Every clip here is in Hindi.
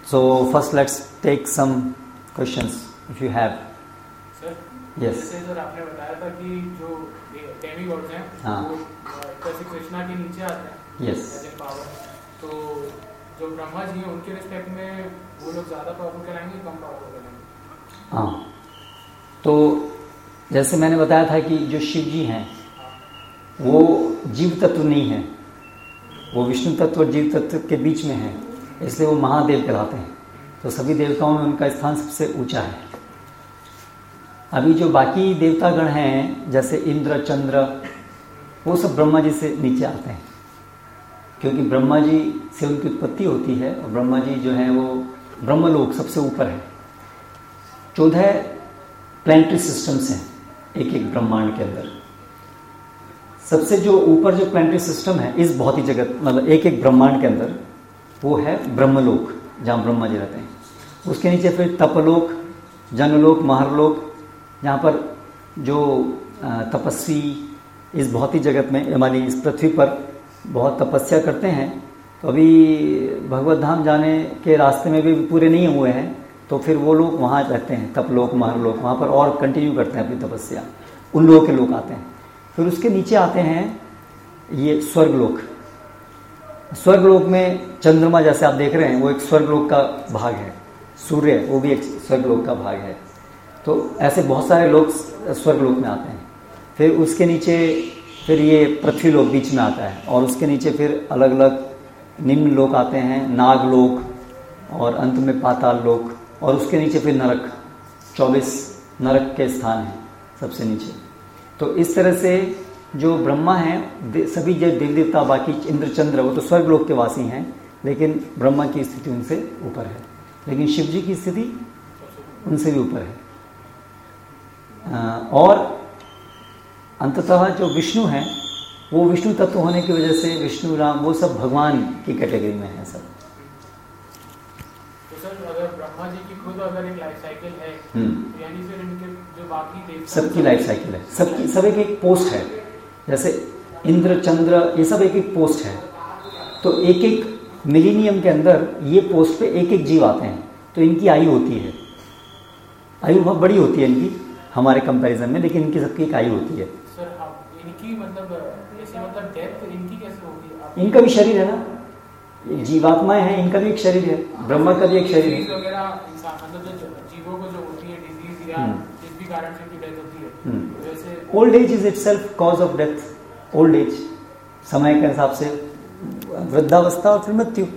So first let's take some questions if you have. Sir, Yes. जैसे सर आपने बताया था कि जो डेमीगॉड्स हैं हाँ. वो कैसे कृष्णा के नीचे आते हैं. Yes. As in power. तो जो ब्रह्मा जी हैं उनके रिस्पेक्ट में वो लोग ज़्यादा पावरफुल कराएंगे कम पावरफुल कराएंगे? हाँ, तो जैसे मैंने बताया था कि जो शिव जी हैं वो जीव तत्व नहीं है, वो विष्णु तत्व और जीव तत्व के बीच में है, इसलिए वो महादेव कहलाते हैं. तो सभी देवताओं में उनका स्थान सबसे ऊंचा है. अभी जो बाकी देवतागण हैं जैसे इंद्र चंद्र वो सब ब्रह्मा जी से नीचे आते हैं, क्योंकि ब्रह्मा जी से उनकी उत्पत्ति होती है और ब्रह्मा जी जो है वो ब्रह्मलोक सबसे ऊपर है. 14 प्लैनेटरी सिस्टम्स हैं एक एक ब्रह्मांड के अंदर. सबसे जो ऊपर जो प्लैनेटरी सिस्टम है इस भौतिक जगत मतलब एक एक ब्रह्मांड के अंदर वो है ब्रह्मलोक जहाँ ब्रह्मा जी रहते हैं. उसके नीचे फिर तपलोक, जनलोक, महरलोक, जहाँ पर जो तपस्वी इस भौतिक जगत में हमारी इस पृथ्वी पर बहुत तपस्या करते हैं. तो अभी भगवत धाम जाने के रास्ते में भी पूरे नहीं हुए हैं, तो फिर वो लोग वहाँ रहते हैं तपलोक महरलोक, वहाँ पर और कंटिन्यू करते हैं अपनी तपस्या. उन लोगों के लोग आते हैं. फिर उसके नीचे आते हैं ये स्वर्गलोक. स्वर्गलोक में चंद्रमा जैसे आप देख रहे हैं वो एक स्वर्गलोक का भाग है. सूर्य वो भी एक स्वर्गलोक का भाग है. तो ऐसे बहुत सारे लोग स्वर्गलोक में आते हैं. फिर उसके नीचे फिर ये पृथ्वीलोक बीच में आता है और उसके नीचे फिर अलग अलग निम्न लोक आते हैं, नागलोक और अंत में पाताल लोक और उसके नीचे फिर नरक. 24 नरक के स्थान हैं सबसे नीचे. तो इस तरह से जो ब्रह्मा हैं सभी जो देव देवता बाकी इंद्र चंद्र वो तो स्वर्गलोक के वासी हैं, लेकिन ब्रह्मा की स्थिति उनसे ऊपर है. लेकिन शिव जी की स्थिति उनसे भी ऊपर है. और अंततः जो विष्णु हैं वो विष्णु तत्व होने की वजह से विष्णु राम वो सब भगवान की कैटेगरी में है सब. तो सर अगर ब्रह्मा जी की खुद अगर एक लाइफ साइकिल है तो यानी फिर इनके जो बाकी देवता सबकी लाइफ साइकिल है, सबकी सब एक एक पोस्ट है. जैसे इंद्र चंद्र ये सब एक एक पोस्ट है. तो एक एक मिलीनियम के अंदर ये पोस्ट पे एक एक जीव आते हैं. तो इनकी आयु होती है, आयु बहुत बड़ी होती है इनकी हमारे कंपैरिजन में, लेकिन इनकी सबकी एक आयु होती है. सर अब इनकी मतलब ऐसे मतलब डेथ इनकी कैसे होगी? इनका भी शरीर है ना, जीवात्माएं हैं, इनका भी एक शरीर है, ब्रह्मा का भी एक शरीर है. वगैरह इंसान मतलब जो जीवों को जो होती है डिजीज या जिस भी कारण से उनकी डेथ होती है वैसे old age is itself cause of death. Old age समय के हिसाब से वृद्धावस्था और फिर मृत्यु,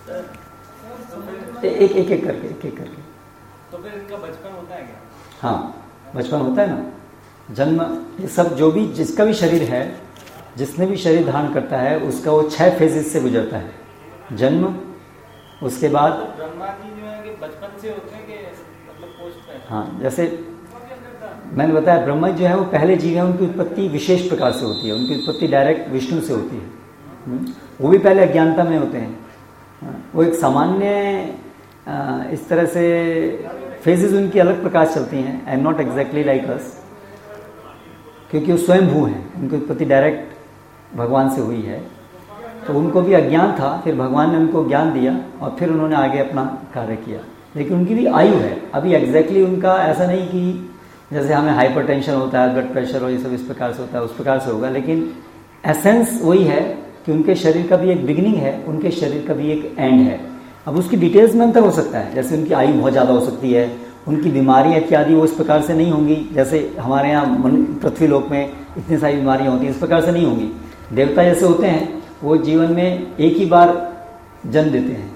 एक एक एक करके. तो फिर इनका बचपन होता है क्या? हाँ, बचपन होता है ना, जन्म, ये सब जो भी जिसका भी शरीर है, जिसने भी शरीर धारण करता है उसका वो 6 फेजेस से गुजरता है. जन्म, उसके बाद ब्रह्मा जी जो है कि बचपन से होते हैं कि मतलब पोस्ट में? हाँ, जैसे मैंने बताया ब्रह्मा जो है वो पहले जीव है, उनकी उत्पत्ति विशेष प्रकार से होती है. उनकी उत्पत्ति डायरेक्ट विष्णु से होती है. वो भी पहले अज्ञानता में होते हैं. वो एक सामान्य इस तरह से फेजेस उनकी अलग प्रकार चलती हैं. I am not exactly like us, क्योंकि वो स्वयं भू हैं. उनकी उत्पत्ति डायरेक्ट भगवान से हुई है. तो उनको भी अज्ञान था, फिर भगवान ने उनको ज्ञान दिया और फिर उन्होंने आगे अपना कार्य किया. लेकिन उनकी भी आयु है. अभी एग्जैक्टली उनका ऐसा नहीं कि जैसे हमें हाइपरटेंशन होता है, ब्लड प्रेशर और ये सब इस प्रकार से होता है, उस प्रकार से होगा. लेकिन एसेंस वही है कि उनके शरीर का भी एक बिगिनिंग है, उनके शरीर का भी एक एंड है. अब उसकी डिटेल्स में अंतर हो सकता है. जैसे उनकी आयु बहुत ज़्यादा हो सकती है, उनकी बीमारियाँ इत्यादि वो इस प्रकार से नहीं होंगी जैसे हमारे यहाँ पृथ्वी लोक में इतनी सारी बीमारियाँ होती हैं, इस प्रकार से नहीं होंगी. देवता जैसे होते हैं वो जीवन में एक ही बार जन्म देते हैं.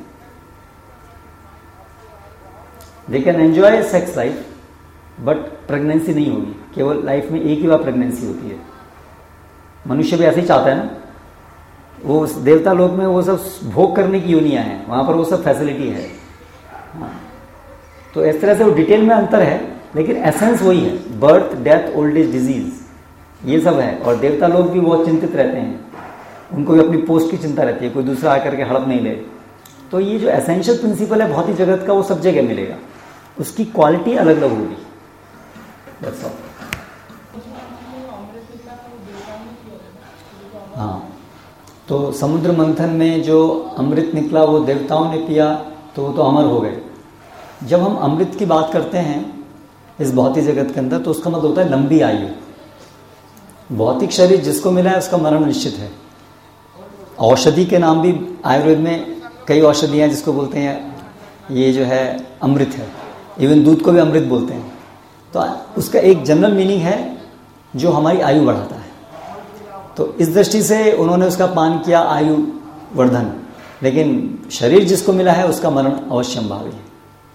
They can enjoy sex life but pregnancy नहीं होगी. केवल लाइफ में एक ही बार प्रेगनेंसी होती है. मनुष्य भी ऐसे ही चाहता है ना. वो देवता लोक में वो सब भोग करने की योनियां हैं, वहां पर वो सब फैसिलिटी है. हाँ. तो इस तरह से वो डिटेल में अंतर है, लेकिन एसेंस वही है. Birth, death, old age, disease ये सब है. और देवता लोग भी बहुत चिंतित रहते हैं, उनको भी अपनी पोस्ट की चिंता रहती है, कोई दूसरा आकर के हड़प नहीं ले. तो ये जो एसेंशियल प्रिंसिपल है भौतिक जगत का वो सब जगह मिलेगा. उसकी क्वालिटी अलग अलग होगी. That's all. हाँ, तो समुद्र मंथन में जो अमृत निकला वो देवताओं ने पिया तो वो तो अमर हो गए। जब हम अमृत की बात करते हैं इस भौतिक जगत के अंदर, तो उसका मतलब होता है लंबी आयु। भौतिक शरीर जिसको मिला है उसका मरण निश्चित है। औषधि के नाम भी आयुर्वेद में कई औषधियाँ जिसको बोलते हैं ये जो है अमृत है। इवन दूध को भी अमृत बोलते हैं। तो उसका एक जनरल मीनिंग है जो हमारी आयु बढ़ाता है। तो इस दृष्टि से उन्होंने उसका पान किया आयु वर्धन, लेकिन शरीर जिसको मिला है उसका मरण अवश्य संभावी है।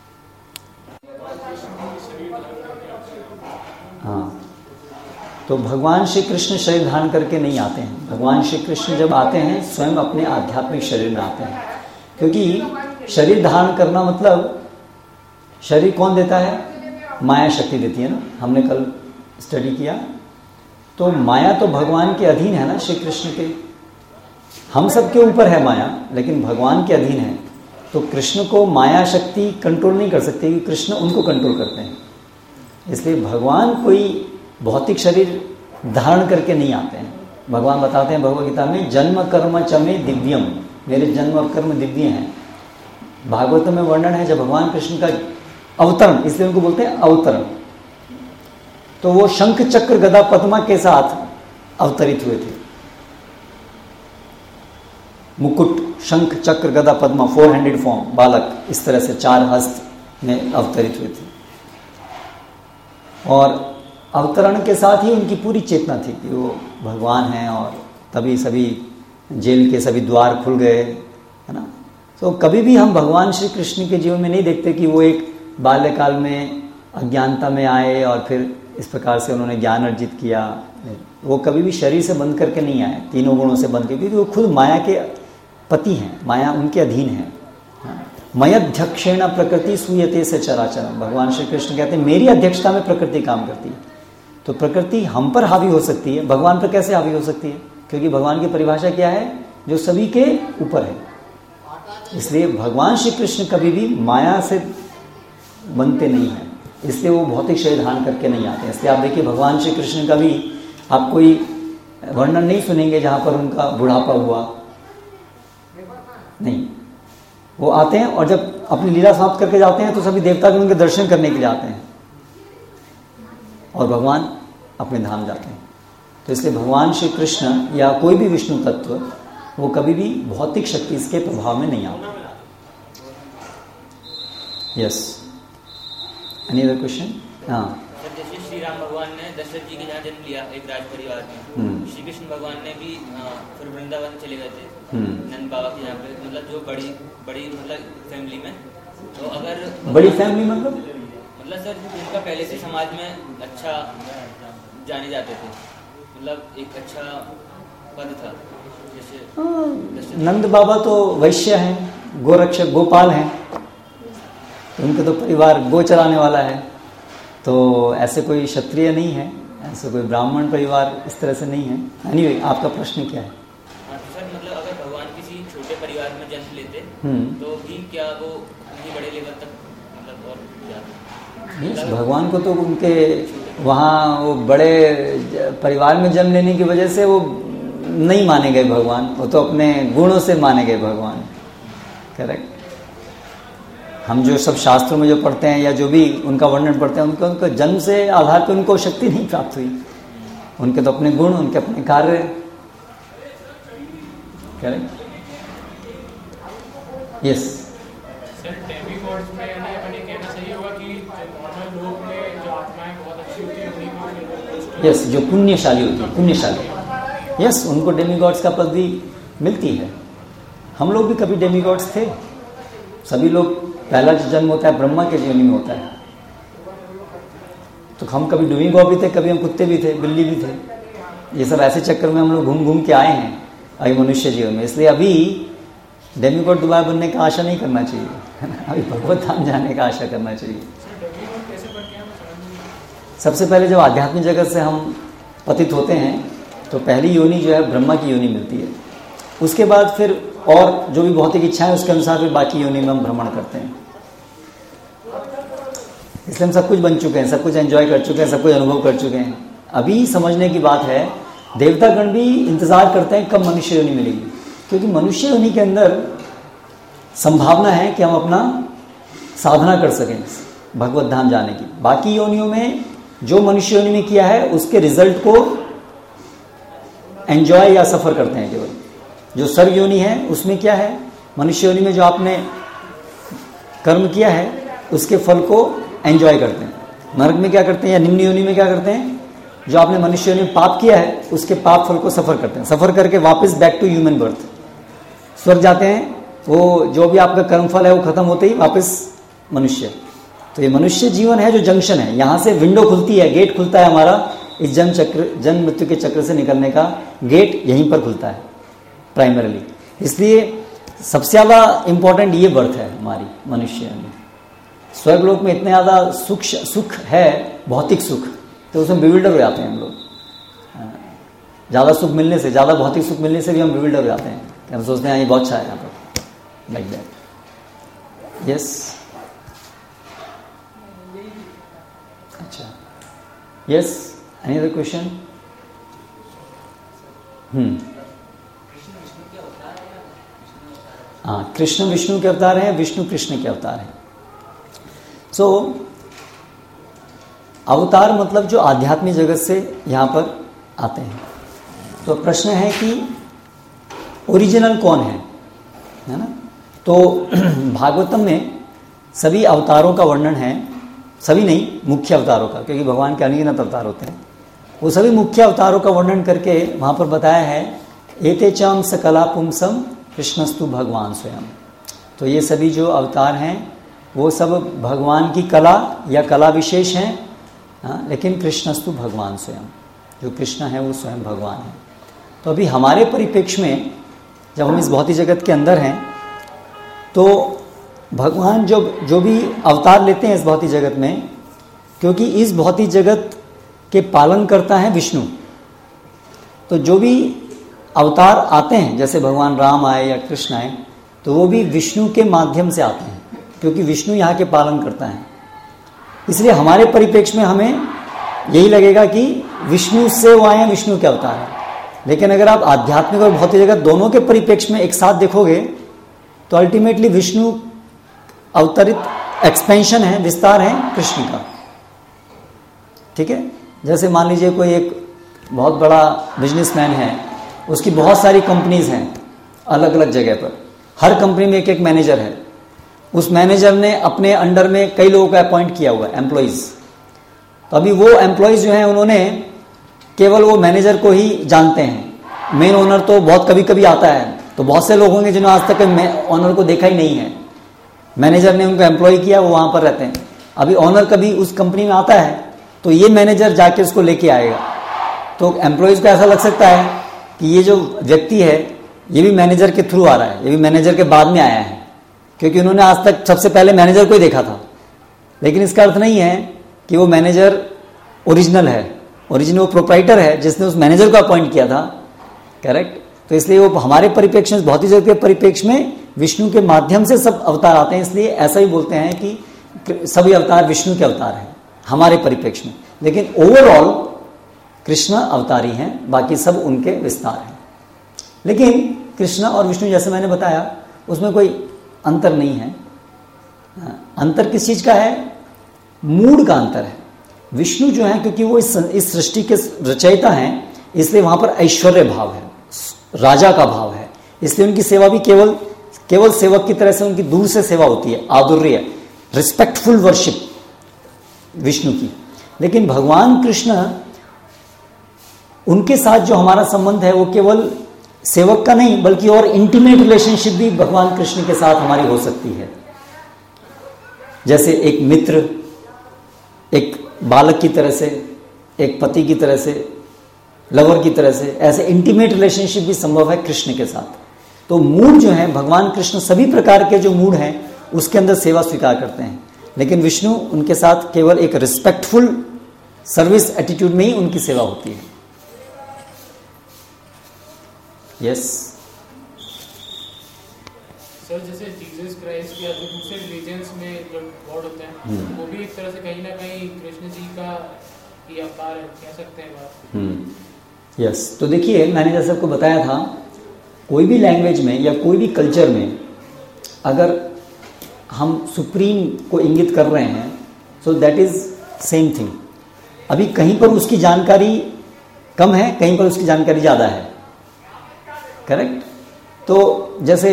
हाँ, तो भगवान श्री कृष्ण शरीर धारण करके नहीं आते हैं। भगवान श्री कृष्ण जब आते हैं स्वयं अपने आध्यात्मिक शरीर में आते हैं, क्योंकि शरीर धारण करना मतलब शरीर कौन देता है? माया शक्ति देती है ना। हमने कल स्टडी किया, तो माया तो भगवान के अधीन है ना, श्री कृष्ण के। हम सबके ऊपर है माया, लेकिन भगवान के अधीन है। तो कृष्ण को माया शक्ति कंट्रोल नहीं कर सकती, क्योंकि कृष्ण उनको कंट्रोल करते हैं। इसलिए भगवान कोई भौतिक शरीर धारण करके नहीं आते हैं। भगवान बताते हैं भगवद गीता में, जन्म कर्म च मे दिव्यम, मेरे जन्म और कर्म दिव्य हैं। भागवत में वर्णन है जब भगवान कृष्ण का अवतरण, इसलिए उनको बोलते हैं अवतरण, तो वो शंख चक्र गदा पद्मा के साथ अवतरित हुए थे। मुकुट, शंख चक्र गदा पद्मा, 4 हैंडेड फॉर्म, बालक, इस तरह से 4 हस्त में अवतरित हुए थे। और अवतरण के साथ ही उनकी पूरी चेतना थी कि वो भगवान हैं, और तभी सभी जेल के सभी द्वार खुल गए, है ना। तो कभी भी हम भगवान श्री कृष्ण के जीवन में नहीं देखते कि वो एक बाल्यकाल में अज्ञानता में आए और फिर इस प्रकार से उन्होंने ज्ञान अर्जित किया। वो कभी भी शरीर से बंध करके नहीं आए, तीनों गुणों से बंध के, क्योंकि वो खुद माया के पति हैं, माया उनके अधीन है। मयध्यक्षेण प्रकृति सूयते से चराचरम, भगवान श्री कृष्ण कहते हैं मेरी अध्यक्षता में प्रकृति काम करती है। तो प्रकृति हम पर हावी हो सकती है, भगवान पर कैसे हावी हो सकती है? क्योंकि भगवान की परिभाषा क्या है? जो सभी के ऊपर है। इसलिए भगवान श्री कृष्ण कभी भी माया से बनते नहीं हैं, इसलिए वो भौतिक शरीर धारण करके नहीं आते। इसलिए आप देखिए भगवान श्री कृष्ण का भी आप कोई वर्णन नहीं सुनेंगे जहां पर उनका बुढ़ापा हुआ नहीं। वो आते हैं और जब अपनी लीला समाप्त करके जाते हैं तो सभी देवता भी उनके दर्शन करने के लिए आते हैं, और भगवान अपने धाम जाते हैं। तो इसलिए भगवान श्री कृष्ण या कोई भी विष्णु तत्व वो कभी भी भौतिक शक्ति इसके प्रभाव में नहीं आता। Yes, any other question? हाँ, जैसे श्री राम भगवान ने दशरथ जी के जहाँ जन्म लिया एक राज परिवार में, श्री कृष्ण भगवान ने भी फिर वृंदावन चले गए थे नंद बाबा के यहाँ पे, मतलब जो बड़ी मतलब फैमिली में। तो अगर बड़ी फैमिली मतलब सर उनका पहले से समाज में अच्छा जाने जाते थे, मतलब एक अच्छा पद था। जैसे नंद बाबा तो वैश्य हैं, गोरक्षक, गोपाल हैं, उनका तो परिवार गो चलाने वाला है। तो ऐसे कोई क्षत्रिय नहीं है, ऐसे कोई ब्राह्मण परिवार इस तरह से नहीं है। एनीवे, आपका प्रश्न क्या है? सर मतलब अगर भगवान किसी छोटे परिवार में जन्म लेते तो भी क्या वो उनकी बड़े लेवल तक मतलब और जाते? भगवान को तो उनके वहाँ वो बड़े परिवार में जन्म लेने की वजह से वो नहीं माने गए भगवान, वो तो अपने गुणों से माने गए भगवान। करेक्ट। हम जो सब शास्त्रों में जो पढ़ते हैं या जो भी उनका वर्णन पढ़ते हैं, उनका जन्म से आधार पर उनको शक्ति नहीं प्राप्त हुई। उनके तो अपने गुण, उनके अपने कार्य। करेक्ट। यस, यस, जो पुण्यशाली होती है, पुण्यशाली, यस, उनको डेमीगॉड्स का पद भी मिलती है। हम लोग भी कभी डेमीगॉड्स थे। सभी लोग, पहला जो जन्म होता है ब्रह्मा के जीवन में होता है। तो हम कभी डेमीगॉड भी थे, कभी हम कुत्ते भी थे, बिल्ली भी थे। ये सब ऐसे चक्कर में हम लोग घूम घूम के आए हैं अभी मनुष्य जीवन में। इसलिए अभी डेमीगॉड दोबारा बनने का आशा नहीं करना चाहिए, है ना। अभी भगवत धाम जाने का आशा करना चाहिए। सबसे पहले जब आध्यात्मिक जगत से हम पतित होते हैं तो पहली योनि जो है ब्रह्मा की योनि मिलती है। उसके बाद फिर और जो भी भौतिक इच्छाएं उसके अनुसार फिर बाकी योनि में हम भ्रमण करते हैं। इसलिए हम सब कुछ बन चुके हैं, सब कुछ एंजॉय कर चुके हैं, सब कुछ अनुभव कर चुके हैं। अभी समझने की बात है, देवतागण भी इंतजार करते हैं कब मनुष्य योनि मिलेगी, क्योंकि मनुष्य योनि के अंदर संभावना है कि हम अपना साधना कर सकें भगवत धाम जाने की। बाकी योनियों में जो मनुष्य योनि में किया है उसके रिजल्ट को एंजॉय या सफर करते हैं केवल। जो सर्ग योनि है उसमें क्या है, मनुष्य योनि में जो आपने कर्म किया है उसके फल को एंजॉय करते हैं। नरक में क्या करते हैं या निम्न योनि में क्या करते हैं, जो आपने मनुष्य योनि में पाप किया है उसके पाप फल को सफर करते हैं। सफर करके वापस बैक टू ह्यूमन बर्थ स्वर्ग जाते हैं। वो जो भी आपका कर्म फल है वो खत्म होते ही वापस मनुष्य। तो ये मनुष्य जीवन है जो जंक्शन है, यहाँ से विंडो खुलती है, गेट खुलता है हमारा इस जन्म मृत्यु के चक्र से निकलने का गेट यहीं पर खुलता है प्राइमरीली। इसलिए सबसे ज्यादा इंपॉर्टेंट ये बर्थ है हमारी मनुष्य में। स्वर्ग लोक में इतने ज्यादा सुख है, भौतिक सुख, तो उसमें बिविल्डर हो जाते हैं हम लोग। ज्यादा सुख मिलने से, ज्यादा भौतिक सुख मिलने से भी हम बिविल्डर हो जाते हैं। हम सोचते हैं ये बहुत अच्छा है यहाँ पर, लाइक दैट। यस, अच्छा, यस, एनी अदर क्वेश्चन? हाँ, कृष्ण विष्णु के अवतार हैं, विष्णु कृष्ण के अवतार हैं। सो अवतार मतलब जो आध्यात्मिक जगत से यहाँ पर आते हैं। तो प्रश्न है कि ओरिजिनल कौन है ना? तो भागवतम में सभी अवतारों का वर्णन है, सभी नहीं, मुख्य अवतारों का, क्योंकि भगवान के अनगिनत अवतार होते हैं। वो सभी मुख्य अवतारों का वर्णन करके वहाँ पर बताया है, एते चाम सकला पुंसम कृष्णस्तु भगवान स्वयं। तो ये सभी जो अवतार हैं वो सब भगवान की कला या कला विशेष हैं, लेकिन कृष्णस्तु भगवान स्वयं, जो कृष्ण है वो स्वयं भगवान है। तो अभी हमारे परिप्रेक्ष्य में जब हम इस भौतिक जगत के अंदर हैं तो भगवान जो भी अवतार लेते हैं इस भौतिक जगत में, क्योंकि इस भौतिक जगत के पालन करता है विष्णु, तो जो भी अवतार आते हैं, जैसे भगवान राम आए या कृष्ण आए, तो वो भी विष्णु के माध्यम से आते हैं, क्योंकि विष्णु यहाँ के पालन करता है। इसलिए हमारे परिप्रेक्ष्य में हमें यही लगेगा कि विष्णु से वो आए हैं, विष्णु के अवतार हैं। लेकिन अगर आप आध्यात्मिक और भौतिक जगत दोनों के परिप्रेक्ष्य में एक साथ देखोगे तो अल्टीमेटली विष्णु अवतरित एक्सपेंशन है, विस्तार है कृष्ण का। ठीक है, जैसे मान लीजिए कोई एक बहुत बड़ा बिजनेसमैन है, उसकी बहुत सारी कंपनीज हैं अलग अलग जगह पर, हर कंपनी में एक एक मैनेजर है। उस मैनेजर ने अपने अंडर में कई लोगों को अपॉइंट किया हुआ है, एम्प्लॉइज। तो अभी वो एम्प्लॉइज जो हैं उन्होंने केवल वो मैनेजर को ही जानते हैं। मेन ओनर तो बहुत कभी कभी आता है, तो बहुत से लोग होंगे जिन्होंने आज तक ओनर को देखा ही नहीं है। मैनेजर ने उनको एम्प्लॉय किया, वो वहां पर रहते हैं। अभी ओनर कभी उस कंपनी में आता है तो ये मैनेजर जाके उसको लेके आएगा। तो एम्प्लॉयज को ऐसा लग सकता है कि ये जो व्यक्ति है ये भी मैनेजर के थ्रू आ रहा है, ये भी मैनेजर के बाद में आया है, क्योंकि उन्होंने आज तक सबसे पहले मैनेजर को ही देखा था। लेकिन इसका अर्थ नहीं है कि वो मैनेजर ओरिजिनल है, ओरिजिनल वो प्रोप्राइटर है जिसने उस मैनेजर को अपॉइंट किया था। करेक्ट। तो इसलिए वो हमारे परिप्रेक्ष्य, भौतिक जगत के परिप्रेक्ष्य में विष्णु के माध्यम से सब अवतार आते हैं। इसलिए ऐसा ही बोलते हैं कि सभी अवतार विष्णु के अवतार हैं हमारे परिप्रेक्ष्य में। लेकिन ओवरऑल कृष्ण अवतारी हैं, बाकी सब उनके विस्तार हैं। लेकिन कृष्ण और विष्णु जैसे मैंने बताया उसमें कोई अंतर नहीं है। अंतर किस चीज का है? मूड का अंतर है। विष्णु जो है क्योंकि वो इस सृष्टि के रचयिता हैं, इसलिए वहां पर ऐश्वर्य भाव है, राजा का भाव है। इसलिए उनकी सेवा भी केवल सेवक की तरह से उनकी दूर से सेवा होती है, आदुर्य, रिस्पेक्टफुल वर्शिप विष्णु की। लेकिन भगवान कृष्ण, उनके साथ जो हमारा संबंध है वो केवल सेवक का नहीं बल्कि और इंटीमेट रिलेशनशिप भी भगवान कृष्ण के साथ हमारी हो सकती है। जैसे एक मित्र, एक बालक की तरह से, एक पति की तरह से, लवर की तरह से, ऐसे इंटीमेट रिलेशनशिप भी संभव है कृष्ण के साथ। तो मूड जो है, भगवान कृष्ण सभी प्रकार के जो मूड हैं उसके अंदर सेवा स्वीकार करते हैं। लेकिन विष्णु उनके साथ केवल एक रिस्पेक्टफुल सर्विस एटीट्यूड में ही उनकी सेवा होती है। यस सर, जैसे जीसस क्राइस्ट या जो दूसरे रिलीजन्स में जो गॉड होते हैं वो भी एक तरह से कहीं ना कहीं कृष्ण जी का ही अवतार है, कह सकते हैं बात। यस, तो देखिए मैंने जैसे आपको बताया था, कोई भी लैंग्वेज में या कोई भी कल्चर में अगर हम सुप्रीम को इंगित कर रहे हैं, so that is same thing. अभी कहीं पर उसकी जानकारी कम है, कहीं पर उसकी जानकारी ज़्यादा है, करेक्ट। तो जैसे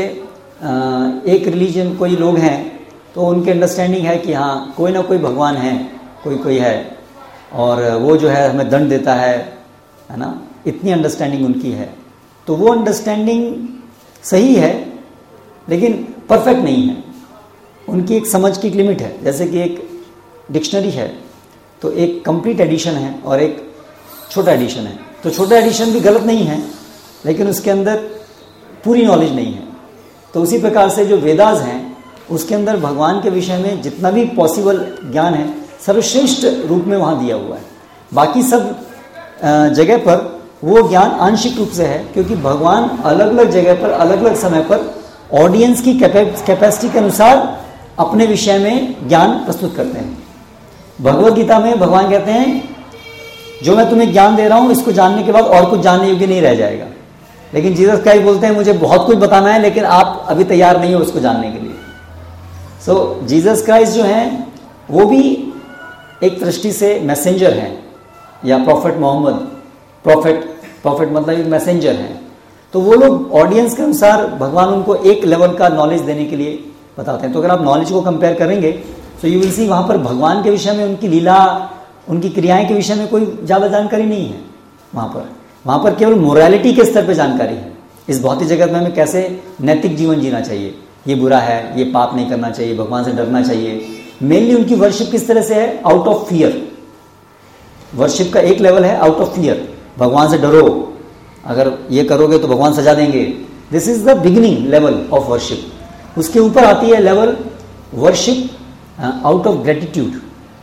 एक रिलीजन कोई लोग हैं तो उनकी अंडरस्टैंडिंग है कि हाँ कोई ना कोई भगवान है, कोई है, और वो जो है हमें दंड देता है ना, इतनी अंडरस्टैंडिंग उनकी है। तो वो अंडरस्टैंडिंग सही है लेकिन परफेक्ट नहीं है। उनकी एक समझ की एक लिमिट है। जैसे कि एक डिक्शनरी है तो एक कंप्लीट एडिशन है और एक छोटा एडिशन है। तो छोटा एडिशन भी गलत नहीं है लेकिन उसके अंदर पूरी नॉलेज नहीं है। तो उसी प्रकार से जो वेदास हैं उसके अंदर भगवान के विषय में जितना भी पॉसिबल ज्ञान है सर्वश्रेष्ठ रूप में वहाँ दिया हुआ है। बाकी सब जगह पर वो ज्ञान आंशिक रूप से है, क्योंकि भगवान अलग अलग जगह पर अलग अलग समय पर ऑडियंस की कैपेसिटी के अनुसार अपने विषय में ज्ञान प्रस्तुत करते हैं। भगवद गीता में भगवान कहते हैं जो मैं तुम्हें ज्ञान दे रहा हूं इसको जानने के बाद और कुछ जानने योग्य नहीं रह जाएगा। लेकिन जीसस क्राइस्ट बोलते हैं मुझे बहुत कुछ बताना है लेकिन आप अभी तैयार नहीं हो उसको जानने के लिए। सो जीसस क्राइस्ट जो हैं वो भी एक दृष्टि से मैसेंजर हैं, या प्रॉफिट मोहम्मद, प्रॉफिट मतलब एक मैसेंजर हैं। तो वो लोग ऑडियंस के अनुसार भगवान उनको एक लेवल का नॉलेज देने के लिए बताते हैं। तो अगर आप नॉलेज को कंपेयर करेंगे तो यू विल सी वहाँ पर भगवान के विषय में, उनकी लीला, उनकी क्रियाएं के विषय में कोई ज़्यादा जानकारी नहीं है। वहाँ पर केवल मोरालिटी के स्तर पे जानकारी है। इस भौतिक जगत में हमें कैसे नैतिक जीवन जीना चाहिए, ये बुरा है, ये पाप नहीं करना चाहिए, भगवान से डरना चाहिए। मेनली उनकी वर्शिप किस तरह से है? Out of fear. वर्शिप का एक लेवल है आउट ऑफ फियर, भगवान से डरो, अगर ये करोगे तो भगवान सजा देंगे। This is the beginning level of worship. उसके ऊपर आती है level worship out of gratitude.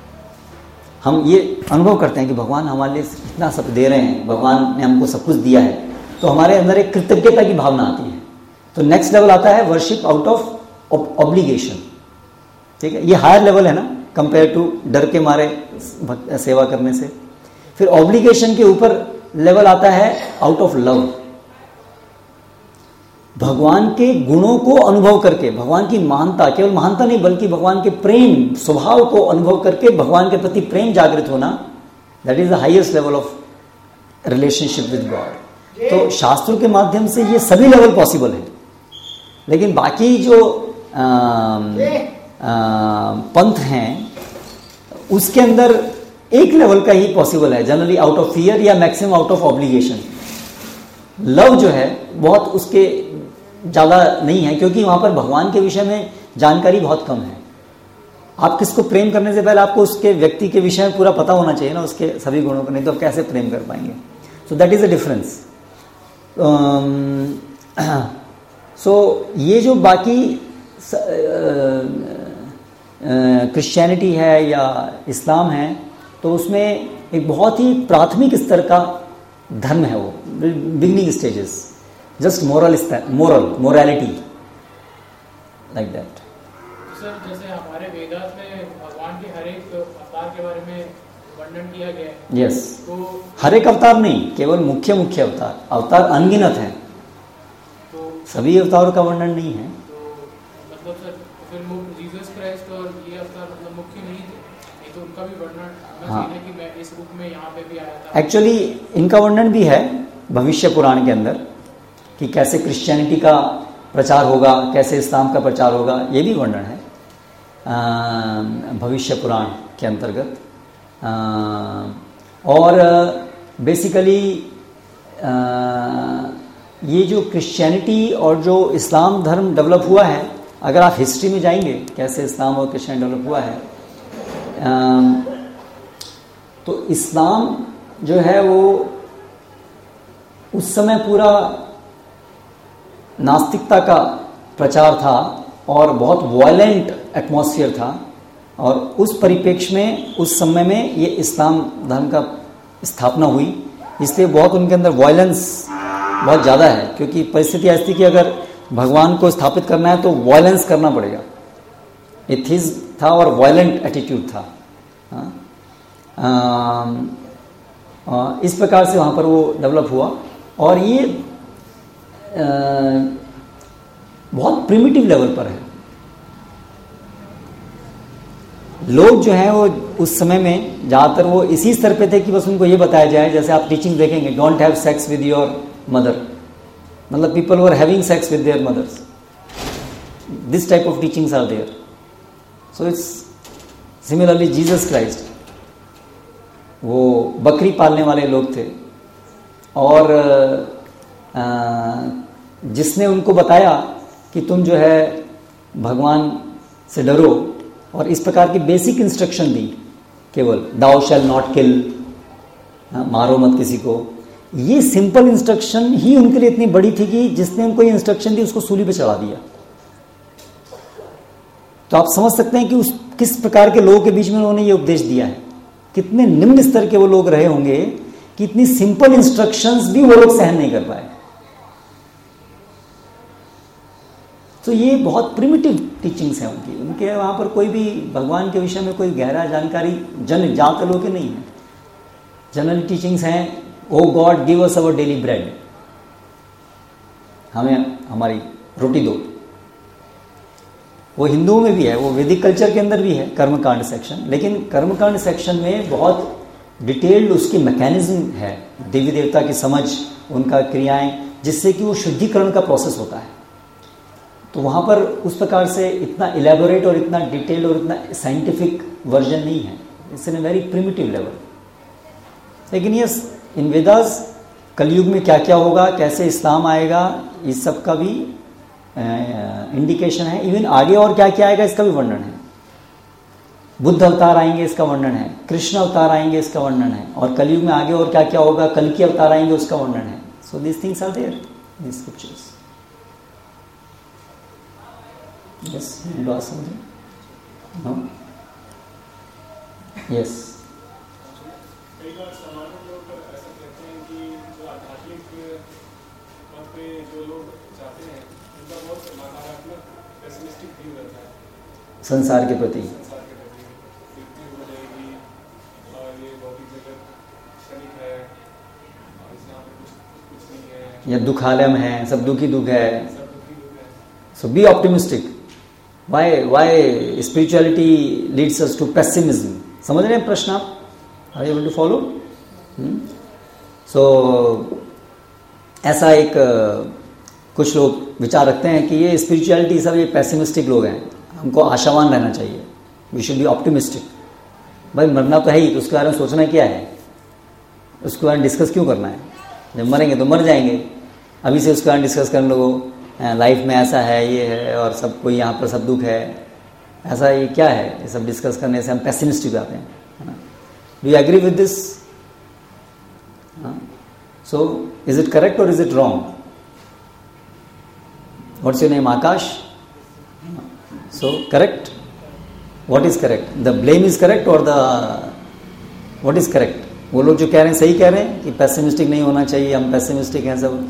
हम ये अनुभव करते हैं कि भगवान हमारे लिए इतना सब दे रहे हैं, भगवान ने हमको सब कुछ दिया है, तो हमारे अंदर एक कृतज्ञता की भावना आती है। तो नेक्स्ट लेवल आता है वर्शिप आउट ऑफ ऑब्लिगेशन। ठीक है, ये हायर लेवल है ना कंपेयर टू डर के मारे सेवा करने से। फिर ऑब्लिगेशन के ऊपर लेवल आता है आउट ऑफ लव। भगवान के गुणों को अनुभव करके, भगवान की महानता, केवल महानता नहीं बल्कि भगवान के प्रेम स्वभाव को अनुभव करके भगवान के प्रति प्रेम जागृत होना, that is the highest level of relationship with God. तो शास्त्रों के माध्यम से ये सभी लेवल पॉसिबल है। लेकिन बाकी जो पंथ हैं उसके अंदर एक लेवल का ही पॉसिबल है, जनरली आउट ऑफ फियर या maximum out of obligation. Love जो है बहुत उसके ज़्यादा नहीं है, क्योंकि वहाँ पर भगवान के विषय में जानकारी बहुत कम है। आप किसको प्रेम करने से पहले आपको उसके व्यक्ति के विषय में पूरा पता होना चाहिए ना, उसके सभी गुणों को, नहीं तो आप कैसे प्रेम कर पाएंगे। So that is a difference. सो ये जो बाकी क्रिश्चियनिटी है या इस्लाम है, तो उसमें एक बहुत ही प्राथमिक स्तर का धर्म है, वो beginning stages, just morality like that. Sir जैसे हमारे वेदास में भगवान के हर एक अवतार के बारे में वर्णन किया गया है। यस, तो हर एक अवतार नहीं, केवल मुख्य अवतार अनगिनत हैं, तो सभी अवतारों का वर्णन नहीं है। तो मतलब सर फिर जीसस क्राइस्ट और ये अवतार मतलब मुख्य नहीं थे, नहीं तो उनका भी वर्णन हाँ, कि मैं इस रूप में यहाँ पे भी आया था। एक्चुअली इनका वर्णन भी है भविष्य पुराण के अंदर कि कैसे क्रिश्चियनिटी का प्रचार होगा, कैसे इस्लाम का प्रचार होगा, ये भी वर्णन है भविष्य पुराण के अंतर्गत। और बेसिकली ये जो क्रिश्चियनिटी और जो इस्लाम धर्म डेवलप हुआ है, अगर आप हिस्ट्री में जाएंगे कैसे इस्लाम और क्रिश्चियन डेवलप हुआ है, तो इस्लाम जो है वो उस समय पूरा नास्तिकता का प्रचार था और बहुत वायलेंट एटमॉस्फेयर था, और उस परिप्रेक्ष्य में उस समय में ये इस्लाम धर्म का स्थापना हुई। इसलिए बहुत उनके अंदर वायलेंस बहुत ज़्यादा है, क्योंकि परिस्थिति ऐसी थी कि अगर भगवान को स्थापित करना है तो वायलेंस करना पड़ेगा। एथिज्म था और वायलेंट एटीट्यूड था। इस प्रकार से वहाँ पर वो डेवलप हुआ, और ये बहुत प्रिमिटिव लेवल पर है। लोग जो हैं वो उस समय में ज़्यादातर वो इसी स्तर पे थे कि बस उनको ये बताया जाए, जैसे आप टीचिंग देखेंगे, don't have sex with your mother, मतलब people were having sex with their mothers, this type of teachings are there. So it's similarly Jesus Christ, वो बकरी पालने वाले लोग थे और जिसने उनको बताया कि तुम जो है भगवान से डरो और इस प्रकार की बेसिक इंस्ट्रक्शन दी, केवल दाउ शैल नॉट किल, मारो मत किसी को, ये सिंपल इंस्ट्रक्शन ही उनके लिए इतनी बड़ी थी कि जिसने उनको ये इंस्ट्रक्शन दी उसको सूली पे चढ़ा दिया. तो आप समझ सकते हैं कि उस किस प्रकार के लोगों के बीच में उन्होंने ये उपदेश दिया है, कितने निम्न स्तर के वो लोग रहे होंगे कि इतनी सिंपल इंस्ट्रक्शंस भी वो लोग सहन नहीं कर पाए. तो ये बहुत प्रिमिटिव टीचिंग्स हैं उनके वहाँ पर कोई भी भगवान के विषय में कोई गहरा जानकारी जात लोगों के नहीं है. जनरल टीचिंग्स हैं, O God give us our daily bread, हमें हमारी रोटी दो. वो हिंदुओं में भी है, वो वैदिक कल्चर के अंदर भी है कर्मकांड सेक्शन, लेकिन कर्मकांड सेक्शन में बहुत डिटेल्ड उसकी मैकेनिज्म है, देवी देवता की समझ, उनका क्रियाएं, जिससे कि वो शुद्धिकरण का प्रोसेस होता है. तो वहाँ पर उस प्रकार से इतना इलेबोरेट और इतना डिटेल्ड और इतना साइंटिफिक वर्जन नहीं है, it's in a very primitive level. लेकिन यस, इन वेदास कलयुग में क्या क्या होगा, कैसे इस्लाम आएगा, इस सब का भी इंडिकेशन है. इवन आगे और क्या क्या आएगा इसका भी वर्णन है. बुद्ध अवतार आएंगे इसका वर्णन है, कृष्ण अवतार आएंगे इसका वर्णन है, और कलयुग में आगे और क्या क्या होगा, कल की अवतार आएंगे उसका वर्णन है. So this things are there in scriptures. Yes, you want to ask something? No? Yes. कई बार सामान्य लोग ऐसा कहते हैं कि जो आध्यात्मिक मत पे जो लोग जाते हैं उनका बहुत नकारात्मक पेसिमिस्टिक व्यू रहता है संसार के प्रति. मृत्यु हो जाएगी और ये भौतिक जगत क्षणिक है और इस यहाँ पे कुछ नहीं है, या दुखालय है, सब दुखी दुख है. So be optimistic. Why spirituality leads us to pessimism? समझ रहे हैं प्रश्न आप? Are you able to follow? So ऐसा एक कुछ लोग विचार रखते हैं कि ये स्पिरिचुअलिटी सब ये पेसिमिस्टिक लोग हैं, हमको आशावान रहना चाहिए, वी शुड बी ऑप्टिमिस्टिक. भाई मरना तो है ही, तो उसके बारे में सोचना क्या है, उसके बारे में डिस्कस क्यों करना है? जब मरेंगे तो मर जाएंगे, अभी से उसके बारे में डिस्कस करने लोगों लाइफ में ऐसा है, ये है, और सब कोई यहाँ पर सब दुख है, ऐसा ये क्या है, ये सब डिस्कस करने से हम पेसिमिस्टिक आते हैं. Do you agree with this? So is it correct और is it wrong? What's your name? Akash. So correct. What is correct? The blame is correct और द व्हाट इज करेक्ट? वो लोग जो कह रहे हैं सही कह रहे हैं कि पेसिमिस्टिक नहीं होना चाहिए, हम पेसिमिस्टिक हैं सब.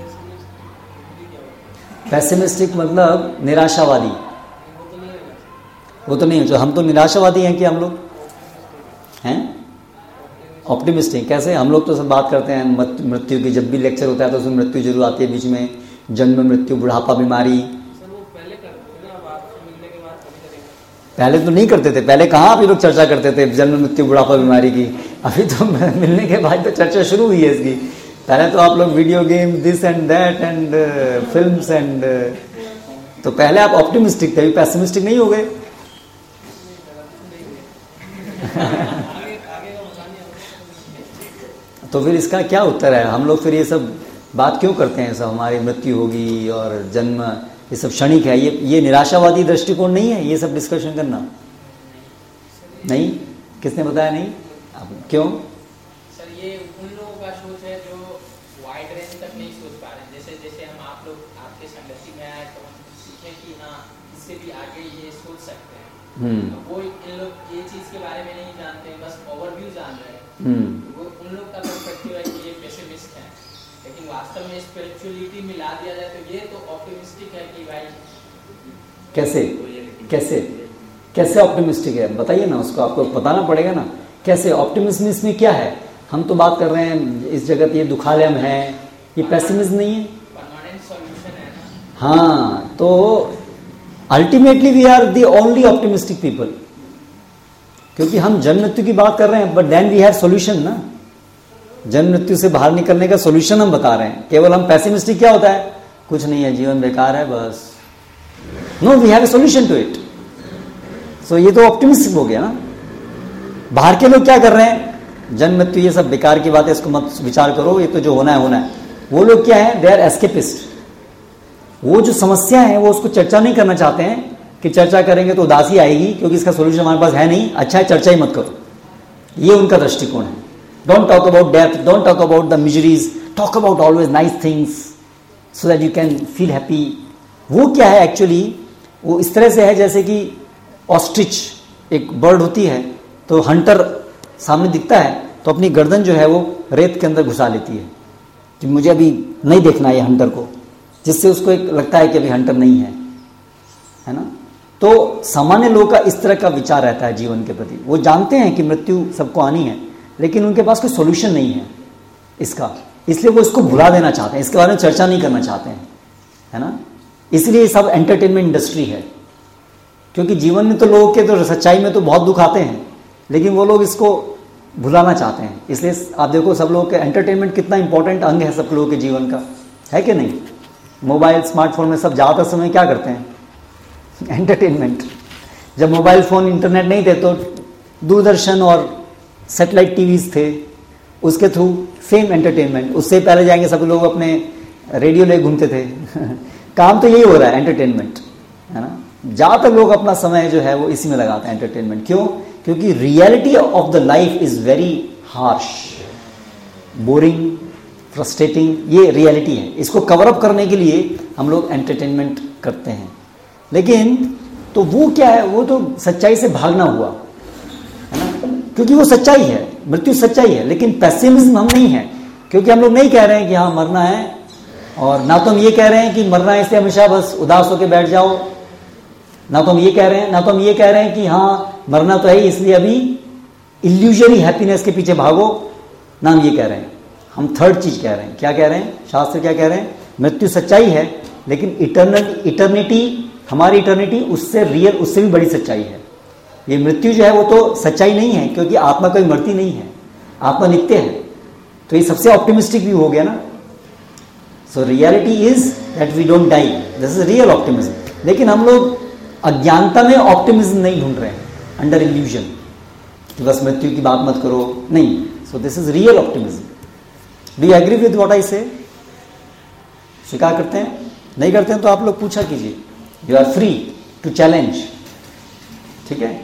पेसिमिस्टिक मतलब निराशावादी, वो तो नहीं है. जो हम तो निराशावादी हैं कि हम लोग हैं ऑप्टिमिस्टिक. कैसे? हम लोग तो सब बात करते हैं मृत्यु की, जब भी लेक्चर होता है तो उसमें मृत्यु जरूर आती है बीच में, जन्म मृत्यु बुढ़ापा बीमारी. पहले तो नहीं करते थे, पहले कहाँ आप ये लोग चर्चा करते थे जन्म मृत्यु बुढ़ापा बीमारी की? अभी तो मिलने के बाद तो चर्चा शुरू हुई है इसकी. पहले तो आप लोग video game this and that and films and, तो पहले आप ऑप्टिमिस्टिक थे, अभी पेसिमिस्टिक नहीं हो गए. तो फिर इसका क्या उत्तर है? हम लोग फिर ये सब बात क्यों करते हैं, सब हमारी मृत्यु होगी और जन्म, ये सब क्षणिक है, ये निराशावादी दृष्टिकोण नहीं है ये सब डिस्कशन करना? नहीं? किसने बताया नहीं? अब क्यों? सर ये उन लोगों का सोच है जो वाइड रेंज तक नहीं सोच पा रहे हैं. जैसे जैसे हम आप लोग आपके संगति में आए तो हम सीखे कि हाँ इससे भी आगे ये सोच सकते हैं. तो वो इन लोग ये चीज के बारे में नहीं जानते हैं, बस ओवरव्यू जान रहे हैं. वो उन लोग का पर्सपेक्टिव है कि ये पेसिमिस्ट है, लेकिन वास्तव में स्पिरिचुअलिटी मिला दिया जाए तो ये तो ऑप्टिमिस्टिक है कि भाई. कैसे कैसे कैसे ऑप्टिमिस्टिक है बताइए ना, उसको आपको बताना पड़ेगा ना. कैसे ऑप्टिमिज्म इसमें क्या है? हम तो बात कर रहे हैं इस जगत ये दुखालयम है, ये पेसिमिज्म नहीं है. परमानेंट सॉल्यूशन है ना. हाँ, तो ultimately we are the only optimistic people. क्योंकि हम जन्म मृत्यु की बात कर रहे हैं, but then we have solution ना। जन्म मृत्यु से बाहर निकलने का सॉल्यूशन हम बता रहे हैं। केवल हम पैसिमिस्टिक क्या होता है, कुछ नहीं है, जीवन बेकार है बस। No, we have a solution to it. सो ये तो ऑप्टिमिस्टिक हो गया ना। बाहर के लोग क्या कर रहे हैं, जन्म मृत्यु ये सब बेकार की बात है, इसको मत विचार करो, ये तो जो होना है होना है। वो लोग क्या है, दे आर एस्केपिस्ट। वो जो समस्या है वो उसको चर्चा नहीं करना चाहते हैं कि चर्चा करेंगे तो उदासी आएगी, क्योंकि इसका सोल्यूशन हमारे पास है नहीं, अच्छा है चर्चा ही मत करो। ये उनका दृष्टिकोण है। Don't talk about death, don't talk about the miseries, talk about always nice things so that you can feel happy. वो क्या है एक्चुअली, वो इस तरह से है जैसे कि ऑस्ट्रिच एक बर्ड होती है, तो हंटर सामने दिखता है तो अपनी गर्दन जो है वो रेत के अंदर घुसा लेती है कि मुझे अभी नहीं देखना है हंटर को, जिससे उसको एक लगता है कि अभी हंटर नहीं है ना। तो सामान्य लोगों का इस तरह का विचार रहता है जीवन के प्रति। वो जानते हैं कि मृत्यु सबको आनी है, लेकिन उनके पास कोई सॉल्यूशन नहीं है इसका, इसलिए वो इसको भुला देना चाहते हैं, इसके बारे में चर्चा नहीं करना चाहते हैं, है ना। इसलिए सब एंटरटेनमेंट इंडस्ट्री है, क्योंकि जीवन में तो लोगों के तो सच्चाई में तो बहुत दुख आते हैं, लेकिन वो लोग इसको भुलाना चाहते हैं। इसलिए आप देखो सब लोगों के एंटरटेनमेंट कितना इंपॉर्टेंट अंग है सब लोगों के जीवन का, है कि नहीं। मोबाइल स्मार्टफोन में सब ज़्यादातर समय क्या करते हैं, एंटरटेनमेंट। जब मोबाइल फोन इंटरनेट नहीं थे तो दूरदर्शन और सैटेलाइट टीवीज थे, उसके थ्रू सेम एंटरटेनमेंट। उससे पहले जाएंगे सब लोग अपने रेडियो ले घूमते थे काम तो यही हो रहा है, एंटरटेनमेंट, है ना। ज़्यादातर लोग अपना समय जो है वो इसी में लगाते हैं, एंटरटेनमेंट। क्यों? क्योंकि reality of the life is very harsh, boring, frustrating. ये रियलिटी है, इसको कवर अप करने के लिए हम लोग एंटरटेनमेंट करते हैं। लेकिन तो वो क्या है, वो तो सच्चाई से भागना हुआ, है ना, क्योंकि वो सच्चाई है, मृत्यु सच्चाई है। लेकिन पेसिमिज्म हम नहीं है, क्योंकि हम लोग नहीं कह रहे हैं कि हाँ मरना है, और ना तो हम ये कह रहे हैं कि मरना है इसलिए हमेशा बस उदास होकर बैठ जाओ, ना तो हम ये कह रहे हैं कि हाँ मरना तो है ही इसलिए अभी इल्यूजरी हैप्पीनेस के पीछे भागो, ना हम ये कह रहे हैं। हम थर्ड चीज कह रहे हैं। क्या कह रहे हैं, शास्त्र क्या कह रहे हैं, मृत्यु सच्चाई है, लेकिन इटर्निटी, हमारी इटर्निटी उससे रियल, उससे भी बड़ी सच्चाई है। ये मृत्यु जो है वो तो सच्चाई नहीं है, क्योंकि आत्मा कोई मरती नहीं है, आत्मा नित्य है। तो ये सबसे ऑप्टिमिस्टिक व्यू हो गया ना। So reality is that we don't die, this is real optimism. लेकिन हम लोग अज्ञानता में ऑप्टिमिज्म नहीं ढूंढ रहे हैं, अंडर इल्यूजन कि बस मृत्यु की बात मत करो, नहीं। So this is real optimism. Do you agree with what I say? स्वीकार करते हैं? नहीं करते हैं तो आप लोग पूछा कीजिए, you are free to challenge, ठीक है।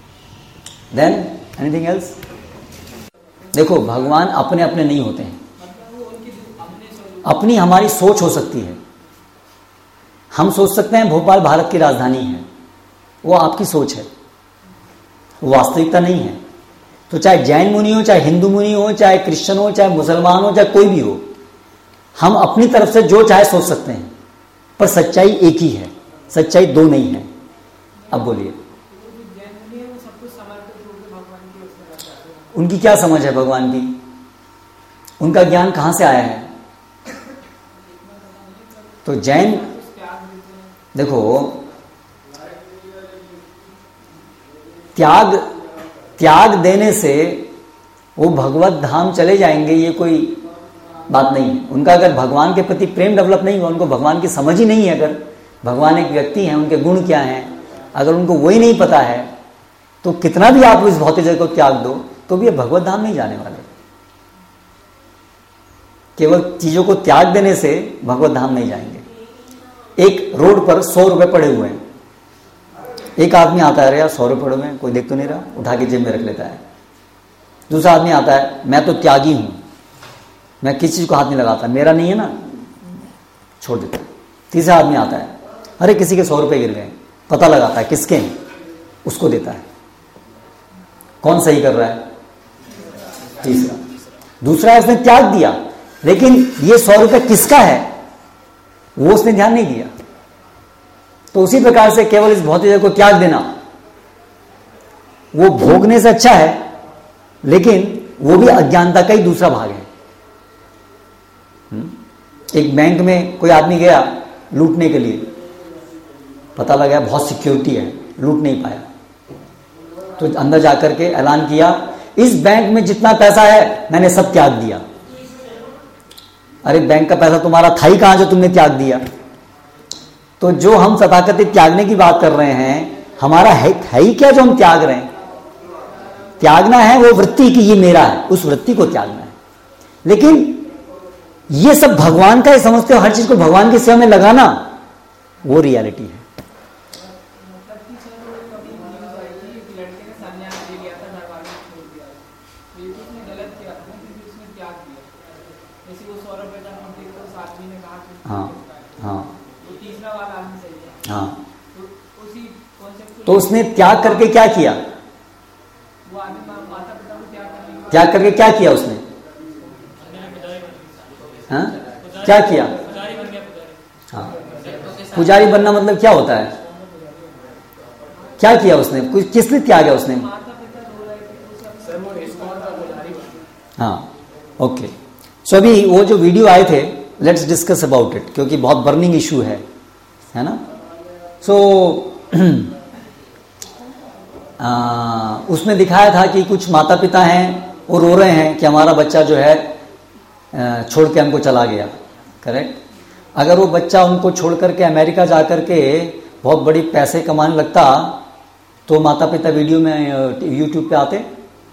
Then anything else? देखो भगवान अपने अपने नहीं होते हैं, अपनी हमारी सोच हो सकती है। हम सोच सकते हैं भोपाल भारत की राजधानी है, वो आपकी सोच है, वो वास्तविकता नहीं है। तो चाहे जैन मुनि हो, चाहे हिंदू मुनि हो, चाहे क्रिश्चियन हो, चाहे मुसलमान हो, चाहे कोई भी हो, हम अपनी तरफ से जो चाहे सोच सकते हैं, पर सच्चाई एक ही है, सच्चाई दो नहीं है। अब बोलिए, उनकी क्या समझ है भगवान की? उनका ज्ञान कहां से आया है? तो जैन, देखो त्याग देने से वो भगवत धाम चले जाएंगे, ये कोई बात नहीं है। उनका अगर भगवान के प्रति प्रेम डेवलप नहीं हुआ, उनको भगवान की समझ ही नहीं है, अगर भगवान एक व्यक्ति है, उनके गुण क्या हैं, अगर उनको वही नहीं पता है, तो कितना भी आप इस भौतिक जगत को त्याग दो तो भी ये भगवत धाम नहीं जाने वाले। केवल चीजों को त्याग देने से भगवत धाम नहीं जाएंगे। एक रोड पर 100 रुपए पड़े हुए हैं, एक आदमी आता है, अरे यार 100 रुपए पड़े हुए हैं, कोई देख तो नहीं रहा, उठा के जेब में रख लेता है। दूसरा आदमी आता है, मैं तो त्यागी हूं, मैं किसी चीज को हाथ नहीं लगाता, मेरा नहीं है ना, छोड़ देता है। तीसरा आदमी आता है, अरे किसी के 100 रुपए गिर गए, पता लगाता है किसके हैं, उसको देता है। कौन सही कर रहा है? तीसरा। दूसरा उसने त्याग दिया, लेकिन ये 100 रुपए किसका है वो उसने ध्यान नहीं दिया। तो उसी प्रकार से केवल इस भौतिक जगत को त्याग देना वो भोगने से अच्छा है, लेकिन वो भी अज्ञानता का ही दूसरा भाग है। एक बैंक में कोई आदमी गया लूटने के लिए, पता लगा बहुत सिक्योरिटी है, लूट नहीं पाया। तो अंदर जाकर के ऐलान किया, इस बैंक में जितना पैसा है मैंने सब त्याग दिया। अरे बैंक का पैसा तुम्हारा था ही कहां जो तुमने त्याग दिया? तो जो हम तथाकथित त्यागने की बात कर रहे हैं, हमारा है ही क्या जो हम त्याग रहे हैं? त्यागना है वो वृत्ति की ये मेरा है, उस वृत्ति को त्यागना है। लेकिन ये सब भगवान का ही समझते हो, हर चीज को भगवान की सेवा में लगाना, वो रियलिटी है। हाँ हाँ हाँ, तो उसने त्याग करके क्या किया? त्याग करके क्या किया उसने? हाँ, क्या किया? हाँ, पुजारी बनना मतलब क्या होता है? क्या किया उसने? कुछ किसने त्याग है उसने? हाँ, ओके। सो अभी वो जो वीडियो आए थे, लेट्स डिस्कस अबाउट इट, क्योंकि बहुत बर्निंग इशू है ना। सो उसमें दिखाया था कि कुछ माता पिता हैं वो रो रहे हैं कि हमारा बच्चा जो है छोड़ के हमको चला गया। करेक्ट। अगर वो बच्चा उनको छोड़ करके अमेरिका जा करके बहुत बड़ी पैसे कमाने लगता तो माता पिता वीडियो में यूट्यूब पे आते?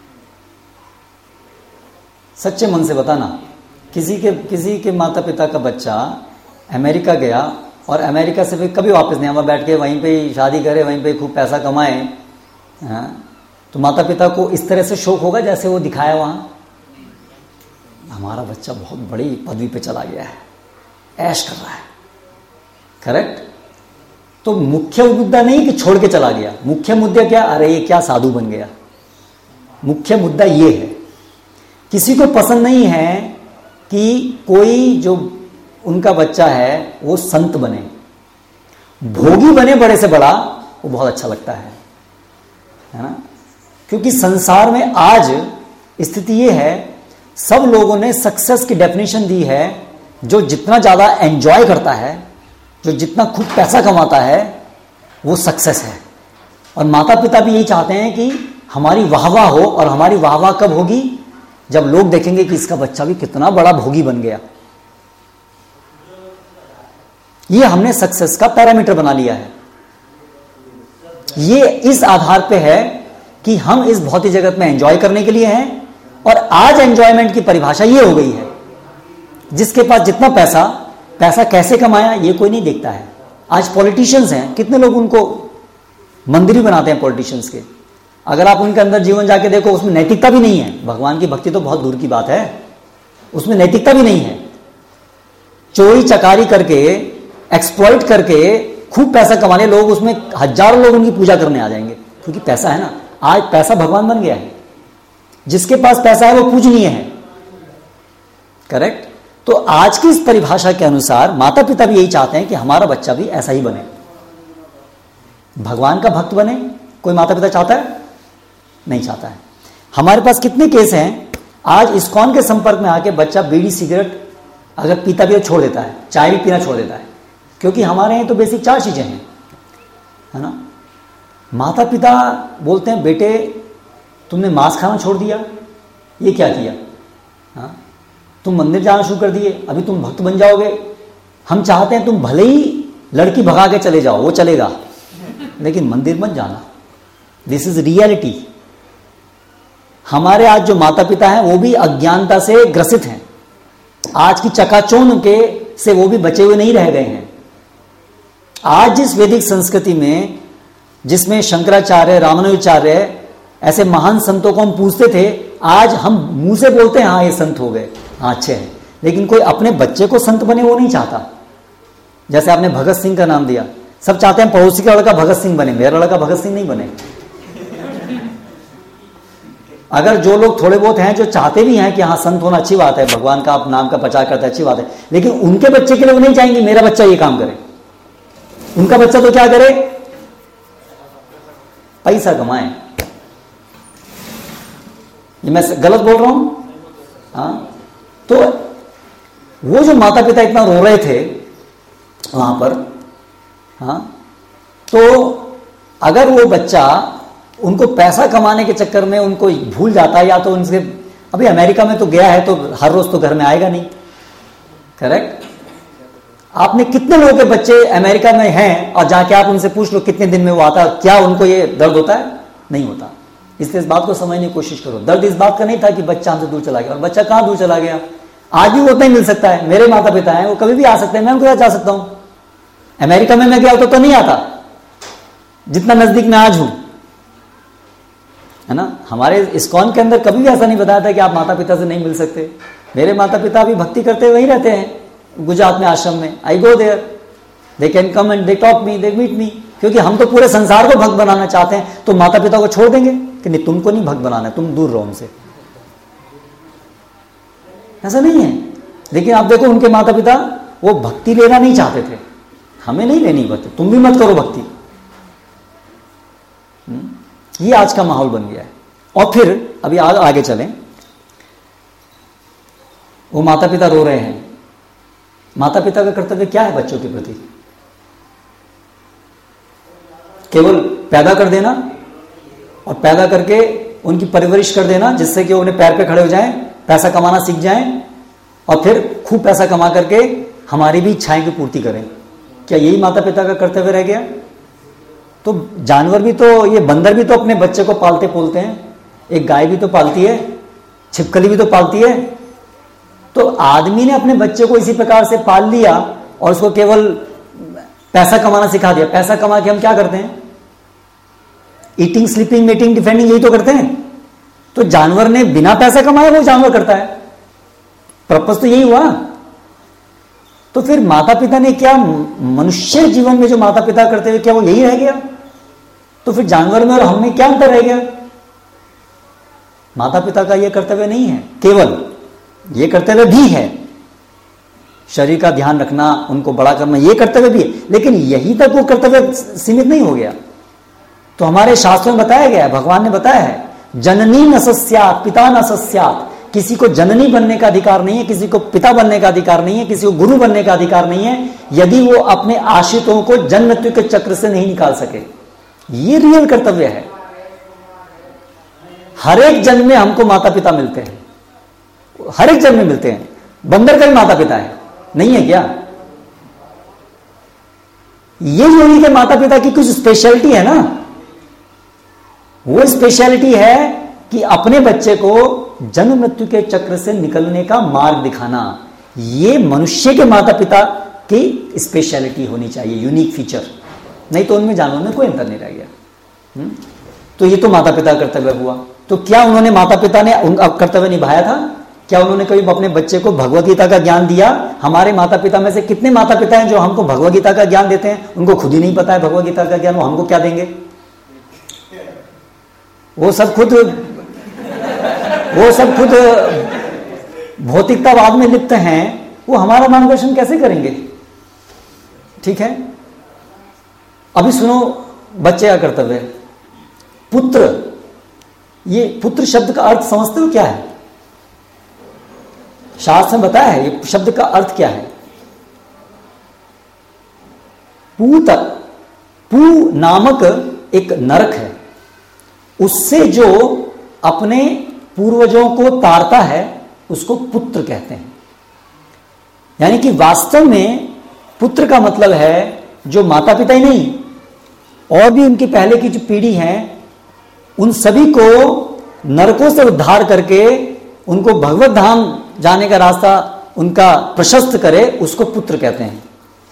सच्चे मन से बताना, किसी के माता पिता का बच्चा अमेरिका गया और अमेरिका से फिर कभी वापस नहीं, वहाँ बैठ के वहीं पे शादी करे, वहीं पे खूब पैसा कमाए, तो माता पिता को इस तरह से शौक होगा जैसे वो दिखाया वहाँ, हमारा बच्चा बहुत बड़ी पदवी पे चला गया है, ऐश कर रहा है। करेक्ट। तो मुख्य मुद्दा नहीं कि छोड़ के चला गया, मुख्य मुद्दा क्या? अरे ये क्या साधु बन गया। मुख्य मुद्दा ये है, किसी को पसंद नहीं है कि कोई जो उनका बच्चा है वो संत बने, भोगी बने बड़े से बड़ा, वो बहुत अच्छा लगता है ना। क्योंकि संसार में आज स्थिति ये है, सब लोगों ने सक्सेस की डेफिनेशन दी है, जो जितना ज्यादा एंजॉय करता है, जो जितना खूब पैसा कमाता है, वो सक्सेस है। और माता पिता भी यही चाहते हैं कि हमारी वाहवाह हो, और हमारी वाहवाह कब होगी? जब लोग देखेंगे कि इसका बच्चा भी कितना बड़ा भोगी बन गया। ये हमने सक्सेस का पैरामीटर बना लिया है। ये इस आधार पे है कि हम इस भौतिक जगत में एंजॉय करने के लिए हैं, और आज एंजॉयमेंट की परिभाषा ये हो गई है, जिसके पास जितना पैसा कैसे कमाया ये कोई नहीं देखता है। आज पॉलिटिशियंस हैं, कितने लोग उनको मंदिर बनाते हैं पॉलिटिशियंस के। अगर आप उनके अंदर जीवन जाके देखो, उसमें नैतिकता भी नहीं है। भगवान की भक्ति तो बहुत दूर की बात है, उसमें नैतिकता भी नहीं है। चोरी चकारी करके, एक्सप्लॉइट करके खूब पैसा कमाने लोग, उसमें हजारों लोग उनकी पूजा करने आ जाएंगे, क्योंकि पैसा है ना। आज पैसा भगवान बन गया है, जिसके पास पैसा है वो पूजनीय है। करेक्ट। तो आज की इस परिभाषा के अनुसार माता पिता भी यही चाहते हैं कि हमारा बच्चा भी ऐसा ही बने, भगवान का भक्त बने। कोई माता पिता चाहता है? नहीं चाहता है। हमारे पास कितने केस हैं, आज इस्कॉन के संपर्क में आके बच्चा बीड़ी सिगरेट अगर पीता भी छोड़ देता है, चाय भी पीना छोड़ देता है, क्योंकि हमारे यहाँ तो बेसिक 4 चीजें हैं, है ना। माता पिता बोलते हैं, बेटे तुमने मांस खाना छोड़ दिया, ये क्या किया? हाँ, तुम मंदिर जाना शुरू कर दिए, अभी तुम भक्त बन जाओगे। हम चाहते हैं तुम भले ही लड़की भगा के चले जाओ, वो चलेगा, लेकिन मंदिर मत जाना। This is reality. हमारे आज जो माता पिता हैं वो भी अज्ञानता से ग्रसित हैं, आज की चकाचौंध के से वो भी बचे हुए नहीं रह गए हैं। आज जिस वैदिक संस्कृति में, जिसमें शंकराचार्य, रामानुजाचार्य ऐसे महान संतों को हम पूछते थे, आज हम मुंह से बोलते हैं हाँ ये संत हो गए, हाँ अच्छे हैं, लेकिन कोई अपने बच्चे को संत बने वो नहीं चाहता। जैसे आपने भगत सिंह का नाम दिया, सब चाहते हैं पड़ोसी का लड़का भगत सिंह बने, मेरा लड़का भगत सिंह नहीं बने। अगर जो लोग थोड़े बहुत हैं जो चाहते भी हैं कि हाँ संत होना अच्छी बात है, भगवान का नाम का प्रचार करता है, अच्छी बात है, लेकिन उनके बच्चे के लिए वो नहीं चाहेंगे मेरा बच्चा ये काम करे। उनका बच्चा तो क्या करे? पैसा कमाए। ये मैं गलत बोल रहा हूं? हाँ, तो वो जो माता पिता इतना रो रहे थे वहां पर, हाँ, तो अगर वो बच्चा उनको पैसा कमाने के चक्कर में उनको भूल जाता है, या तो उनसे अभी अमेरिका में तो गया है तो हर रोज तो घर में आएगा नहीं, करेक्ट। आपने कितने लोगों के बच्चे अमेरिका में हैं और जाके आप उनसे पूछ लो कितने दिन में वो आता है, क्या उनको ये दर्द होता है? नहीं होता। इसलिए इस बात को समझने की कोशिश करो। दर्द इस बात का नहीं था कि बच्चा हमसे दूर चला गया, और बच्चा कहां दूर चला गया, आज भी वो उतना ही मिल सकता है। मेरे माता पिता हैं, वो कभी भी आ सकते हैं, मैं उनको जा सकता हूं। अमेरिका में मैं गया होता तो नहीं आता जितना नजदीक में आज हूं, है ना। हमारे इस्कॉन के अंदर कभी भी ऐसा नहीं बताया था कि आप माता पिता से नहीं मिल सकते। मेरे माता पिता भी भक्ति करते वहीं रहते हैं गुजरात में आश्रम में। I go there, they can come and they talk me, they meet me. क्योंकि हम तो पूरे संसार को भक्त बनाना चाहते हैं, तो माता पिता को छोड़ देंगे कि नहीं तुमको नहीं भक्त बनाना है, तुम दूर रहो उनसे, ऐसा नहीं है। लेकिन आप देखो उनके माता पिता वो भक्ति लेना नहीं चाहते थे, हमें नहीं लेनी भक्ति, तुम भी मत करो भक्ति। ये आज का माहौल बन गया है। और फिर अभी आगे चलें, वो माता पिता रो रहे हैं। माता पिता का कर्तव्य क्या है बच्चों के प्रति? केवल पैदा कर देना और पैदा करके उनकी परवरिश कर देना जिससे कि उन्हें पैर पे खड़े हो जाएं, पैसा कमाना सीख जाएं और फिर खूब पैसा कमा करके हमारी भी इच्छाएं की पूर्ति करें। क्या यही माता पिता का कर्तव्य रह गया? तो जानवर भी तो, ये बंदर भी तो अपने बच्चे को पालते पोलते हैं, एक गाय भी तो पालती है, छिपकली भी तो पालती है। तो आदमी ने अपने बच्चे को इसी प्रकार से पाल लिया और उसको केवल पैसा कमाना सिखा दिया। पैसा कमा के हम क्या करते हैं? ईटिंग, स्लीपिंग, मीटिंग, डिफेंडिंग, यही तो करते हैं। तो जानवर ने बिना पैसा कमाए वो जानवर करता है, पर्पस तो यही हुआ। तो फिर माता पिता ने क्या, मनुष्य जीवन में जो माता पिता करते हुए क्या वो यही रह गया? तो फिर जानवर में और हम में क्या अंतर रह गया? माता पिता का यह कर्तव्य नहीं है, केवल ये कर्तव्य भी है, शरीर का ध्यान रखना, उनको बड़ा करना, ये कर्तव्य भी है, लेकिन यही तक वो कर्तव्य सीमित नहीं हो गया। तो हमारे शास्त्रों में बताया गया है, भगवान ने बताया है, जननी न सस्यात् पिता न सस्यात्। किसी को जननी बनने का अधिकार नहीं है, किसी को पिता बनने का अधिकार नहीं है, किसी को गुरु बनने का अधिकार नहीं है, यदि वो अपने आश्रितों को जन्म मृत्यु के चक्र से नहीं निकाल सके। ये रियल कर्तव्य है। हर एक जन्म में हमको माता पिता मिलते हैं, हर एक जन्म में मिलते हैं। बंदर का भी माता पिता है, नहीं है क्या? ये योनि के माता पिता की कुछ स्पेशलिटी है ना, वो स्पेशलिटी है कि अपने बच्चे को जन्म मृत्यु के चक्र से निकलने का मार्ग दिखाना। ये मनुष्य के माता पिता की स्पेशलिटी होनी चाहिए, यूनिक फीचर। नहीं तो उनमें जानवरों में कोई अंतर नहीं रह गया। तो ये तो माता पिता कर्तव्य हुआ। तो क्या उन्होंने, माता पिता ने उनका कर्तव्य निभाया था? क्या उन्होंने कभी अपने बच्चे को भगवत गीता का ज्ञान दिया? हमारे माता पिता में से कितने माता पिता हैं जो हमको भगवत गीता का ज्ञान देते हैं? उनको खुद ही नहीं पता है भगवत गीता का ज्ञान, वो हमको क्या देंगे? वो सब खुद भौतिकतावाद में लिप्त हैं, वो हमारा मार्गदर्शन कैसे करेंगे? ठीक है, अभी सुनो बच्चे का कर्तव्य। पुत्र, ये पुत्र शब्द का अर्थ समझते हो क्या है? शास्त्र में बताया है ये शब्द का अर्थ क्या है। पू नामक एक नरक है, उससे जो अपने पूर्वजों को तारता है उसको पुत्र कहते हैं। यानी कि वास्तव में पुत्र का मतलब है जो माता पिता ही नहीं, और भी उनकी पहले की जो पीढ़ी है उन सभी को नरकों से उद्धार करके उनको भगवत धाम जाने का रास्ता उनका प्रशस्त करे, उसको पुत्र कहते हैं।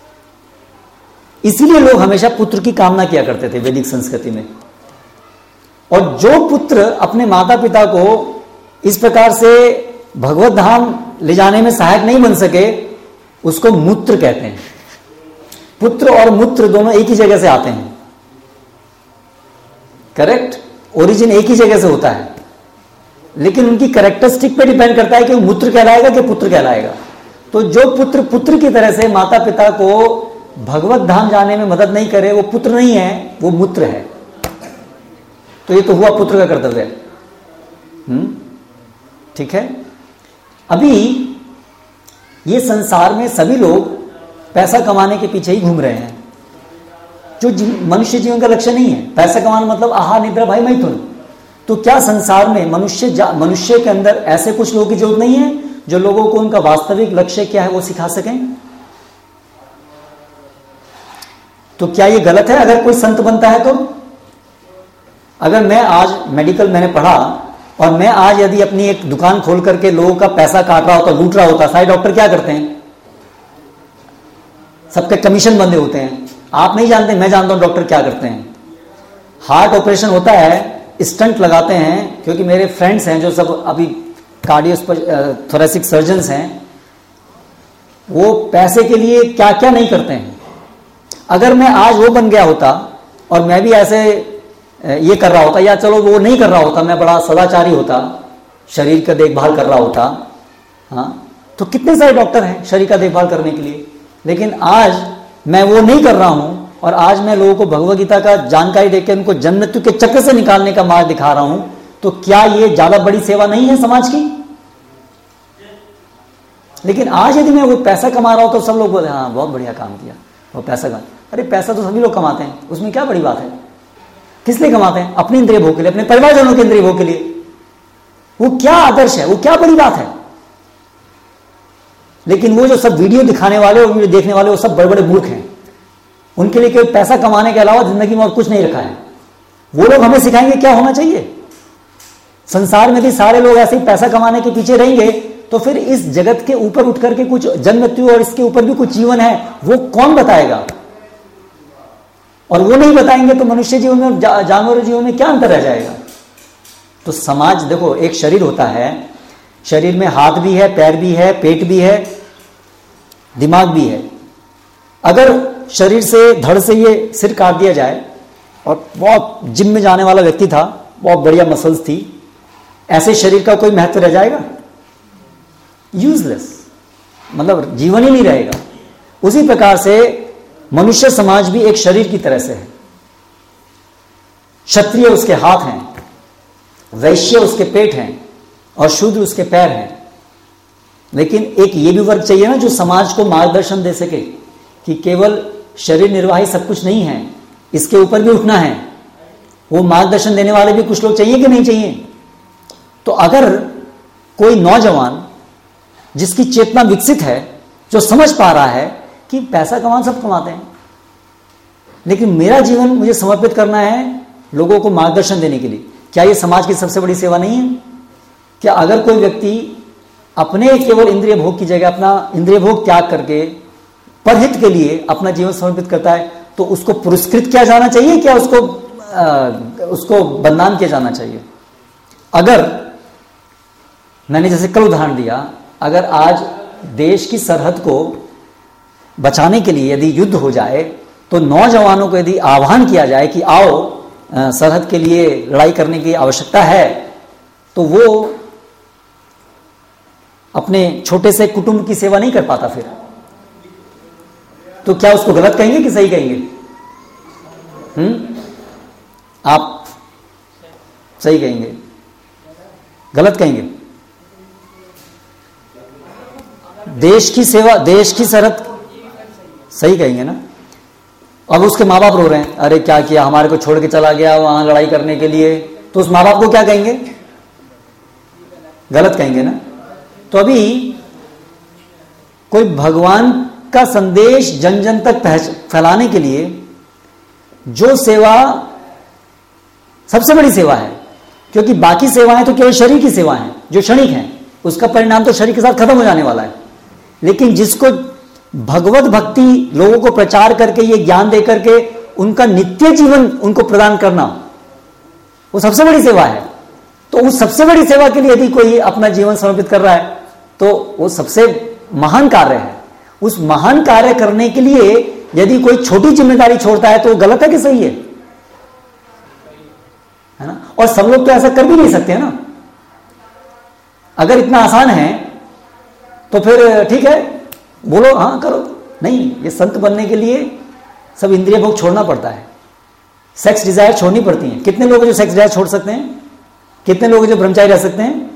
इसीलिए लोग हमेशा पुत्र की कामना किया करते थे वैदिक संस्कृति में। और जो पुत्र अपने माता पिता को इस प्रकार से भगवत धाम ले जाने में सहायक नहीं बन सके उसको मूत्र कहते हैं। पुत्र और मूत्र दोनों एक ही जगह से आते हैं, करेक्ट, ओरिजिन एक ही जगह से होता है, लेकिन उनकी कैरेक्टरिस्टिक पे डिपेंड करता है कि वो मूत्र कहलाएगा कि पुत्र कहलाएगा। तो जो पुत्र पुत्र की तरह से माता पिता को भगवत धाम जाने में मदद नहीं करे वो पुत्र नहीं है, वो मूत्र है। तो ये तो हुआ पुत्र का कर्तव्य। ठीक है, अभी ये संसार में सभी लोग पैसा कमाने के पीछे ही घूम रहे हैं। जो मनुष्य जीवन का लक्ष्य नहीं है। पैसा कमाना मतलब आहार निद्रा भाई मैथुन। तो क्या संसार में मनुष्य के अंदर ऐसे कुछ लोगों की जरूरत नहीं है जो लोगों को उनका वास्तविक लक्ष्य क्या है वो सिखा सकें? तो क्या ये गलत है अगर कोई संत बनता है? तो अगर मैं आज मेडिकल मैंने पढ़ा और मैं आज यदि अपनी एक दुकान खोल करके लोगों का पैसा काट रहा होता, लूट रहा होता, सारे डॉक्टर क्या करते हैं? सबके कमीशन बंधे होते हैं। आप नहीं जानते, मैं जानता हूं डॉक्टर क्या करते हैं। हार्ट ऑपरेशन होता है, स्टंट लगाते हैं, क्योंकि मेरे फ्रेंड्स हैं जो सब अभी थोरेसिक सर्जन्स हैं, वो पैसे के लिए क्या क्या नहीं करते हैं। अगर मैं आज वो बन गया होता और मैं भी ऐसे ये कर रहा होता, या चलो वो नहीं कर रहा होता, मैं बड़ा सदाचारी होता, शरीर का देखभाल कर रहा होता, हाँ, तो कितने सारे डॉक्टर हैं शरीर का देखभाल करने के लिए। लेकिन आज मैं वो नहीं कर रहा हूं और आज मैं लोगों को भगवद गीता का जानकारी देकर उनको जन्म मृत्यु के चक्र से निकालने का मार्ग दिखा रहा हूं, तो क्या ये ज्यादा बड़ी सेवा नहीं है समाज की? लेकिन आज यदि मैं वो पैसा कमा रहा हूं तो सब लोग बोले हाँ बहुत बढ़िया काम किया, वो पैसा कमा। अरे पैसा तो सभी लोग कमाते हैं, उसमें क्या बड़ी बात है? किस लिए कमाते हैं? अपने इंद्रिय भोग के लिए, अपने परिवारजनों के इंद्रिय भोग के लिए। वो क्या आदर्श है, वो क्या बड़ी बात है? लेकिन वो जो सब वीडियो दिखाने वाले और वीडियो देखने वाले वो सब बड़े बड़े मूर्ख हैं। उनके लिए केवल पैसा कमाने के अलावा जिंदगी में और कुछ नहीं रखा है। वो लोग हमें सिखाएंगे क्या होना चाहिए। संसार में भी सारे लोग ऐसे ही पैसा कमाने के पीछे रहेंगे तो फिर इस जगत के ऊपर उठ करके कुछ जन्म मृत्यु और इसके ऊपर भी कुछ जीवन है वो कौन बताएगा? और वो नहीं बताएंगे तो मनुष्य जीवन में और जानवर जीवन में क्या अंतर रह जाएगा? तो समाज देखो, एक शरीर होता है, शरीर में हाथ भी है, पैर भी है, पेट भी है, दिमाग भी है। अगर शरीर से धड़ से ये सिर काट दिया जाए, और बहुत जिम में जाने वाला व्यक्ति था, बहुत बढ़िया मसल्स थी, ऐसे शरीर का कोई महत्व रह जाएगा? यूजलेस, मतलब जीवन ही नहीं रहेगा। उसी प्रकार से मनुष्य समाज भी एक शरीर की तरह से है। क्षत्रिय उसके हाथ हैं, वैश्य उसके पेट हैं और शूद्र उसके पैर हैं। लेकिन एक ये भी वर्ग चाहिए ना जो समाज को मार्गदर्शन दे सके कि केवल शरीर निर्वाही सब कुछ नहीं है, इसके ऊपर भी उठना है। वो मार्गदर्शन देने वाले भी कुछ लोग चाहिए कि नहीं चाहिए? तो अगर कोई नौजवान जिसकी चेतना विकसित है, जो समझ पा रहा है कि पैसा कमाना सब कमाते हैं, लेकिन मेरा जीवन मुझे समर्पित करना है लोगों को मार्गदर्शन देने के लिए, क्या यह समाज की सबसे बड़ी सेवा नहीं है? क्या अगर कोई व्यक्ति अपने केवल इंद्रिय भोग की जगह अपना इंद्रिय भोग त्याग करके परहित के लिए अपना जीवन समर्पित करता है तो उसको पुरस्कृत किया जाना चाहिए, क्या उसको बदनाम किया जाना चाहिए? अगर मैंने जैसे कल उदाहरण दिया, अगर आज देश की सरहद को बचाने के लिए यदि युद्ध हो जाए तो नौजवानों को यदि आह्वान किया जाए कि आओ सरहद के लिए लड़ाई करने की आवश्यकता है, तो वो अपने छोटे से कुटुंब की सेवा नहीं कर पाता। फिर तो क्या उसको गलत कहेंगे कि सही कहेंगे? आप सही कहेंगे, गलत कहेंगे? देश की सेवा, देश की सरहद सही कहेंगे ना? अब उसके माँ बाप रो रहे हैं, अरे क्या किया, हमारे को छोड़ के चला गया वहां लड़ाई करने के लिए, तो उस माँ बाप को क्या कहेंगे? गलत कहेंगे ना? तो अभी कोई भगवान का संदेश जन जन तक फैलाने के लिए जो सेवा सबसे बड़ी सेवा है, क्योंकि बाकी सेवाएं तो केवल शरीर की सेवाएं हैं जो क्षणिक हैं, उसका परिणाम तो शरीर के साथ खत्म हो जाने वाला है। लेकिन जिसको भगवत भक्ति लोगों को प्रचार करके ये ज्ञान दे करके उनका नित्य जीवन उनको प्रदान करना, वो सबसे बड़ी सेवा है। तो उस सबसे बड़ी सेवा के लिए यदि कोई अपना जीवन समर्पित कर रहा है तो वो सबसे महान कार्य है। उस महान कार्य करने के लिए यदि कोई छोटी जिम्मेदारी छोड़ता है तो गलत है कि सही है ना? और सब लोग तो ऐसा कर भी नहीं सकते है ना। अगर इतना आसान है तो फिर ठीक है, बोलो हाँ करो। नहीं, ये संत बनने के लिए सब इंद्रिय भोग छोड़ना पड़ता है, सेक्स डिजायर छोड़नी पड़ती है। कितने लोग जो सेक्स डिजायर छोड़ सकते हैं? कितने लोग जो ब्रह्मचारी रह सकते हैं?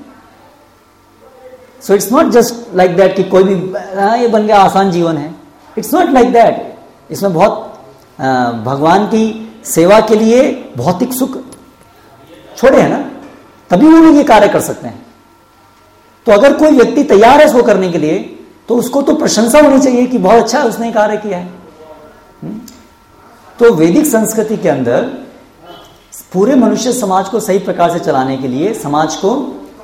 So it's not just like that कि कोई भी ये बन गया आसान जीवन है। It's not like that. इसमें बहुत भगवान की सेवा के लिए भौतिक सुख छोड़े हैं ना, तभी वो लोग ये कार्य कर सकते हैं। तो अगर कोई व्यक्ति तैयार है इसको करने के लिए तो उसको तो प्रशंसा होनी चाहिए कि बहुत अच्छा उसने कार्य किया है। तो वैदिक संस्कृति के अंदर पूरे मनुष्य समाज को सही प्रकार से चलाने के लिए समाज को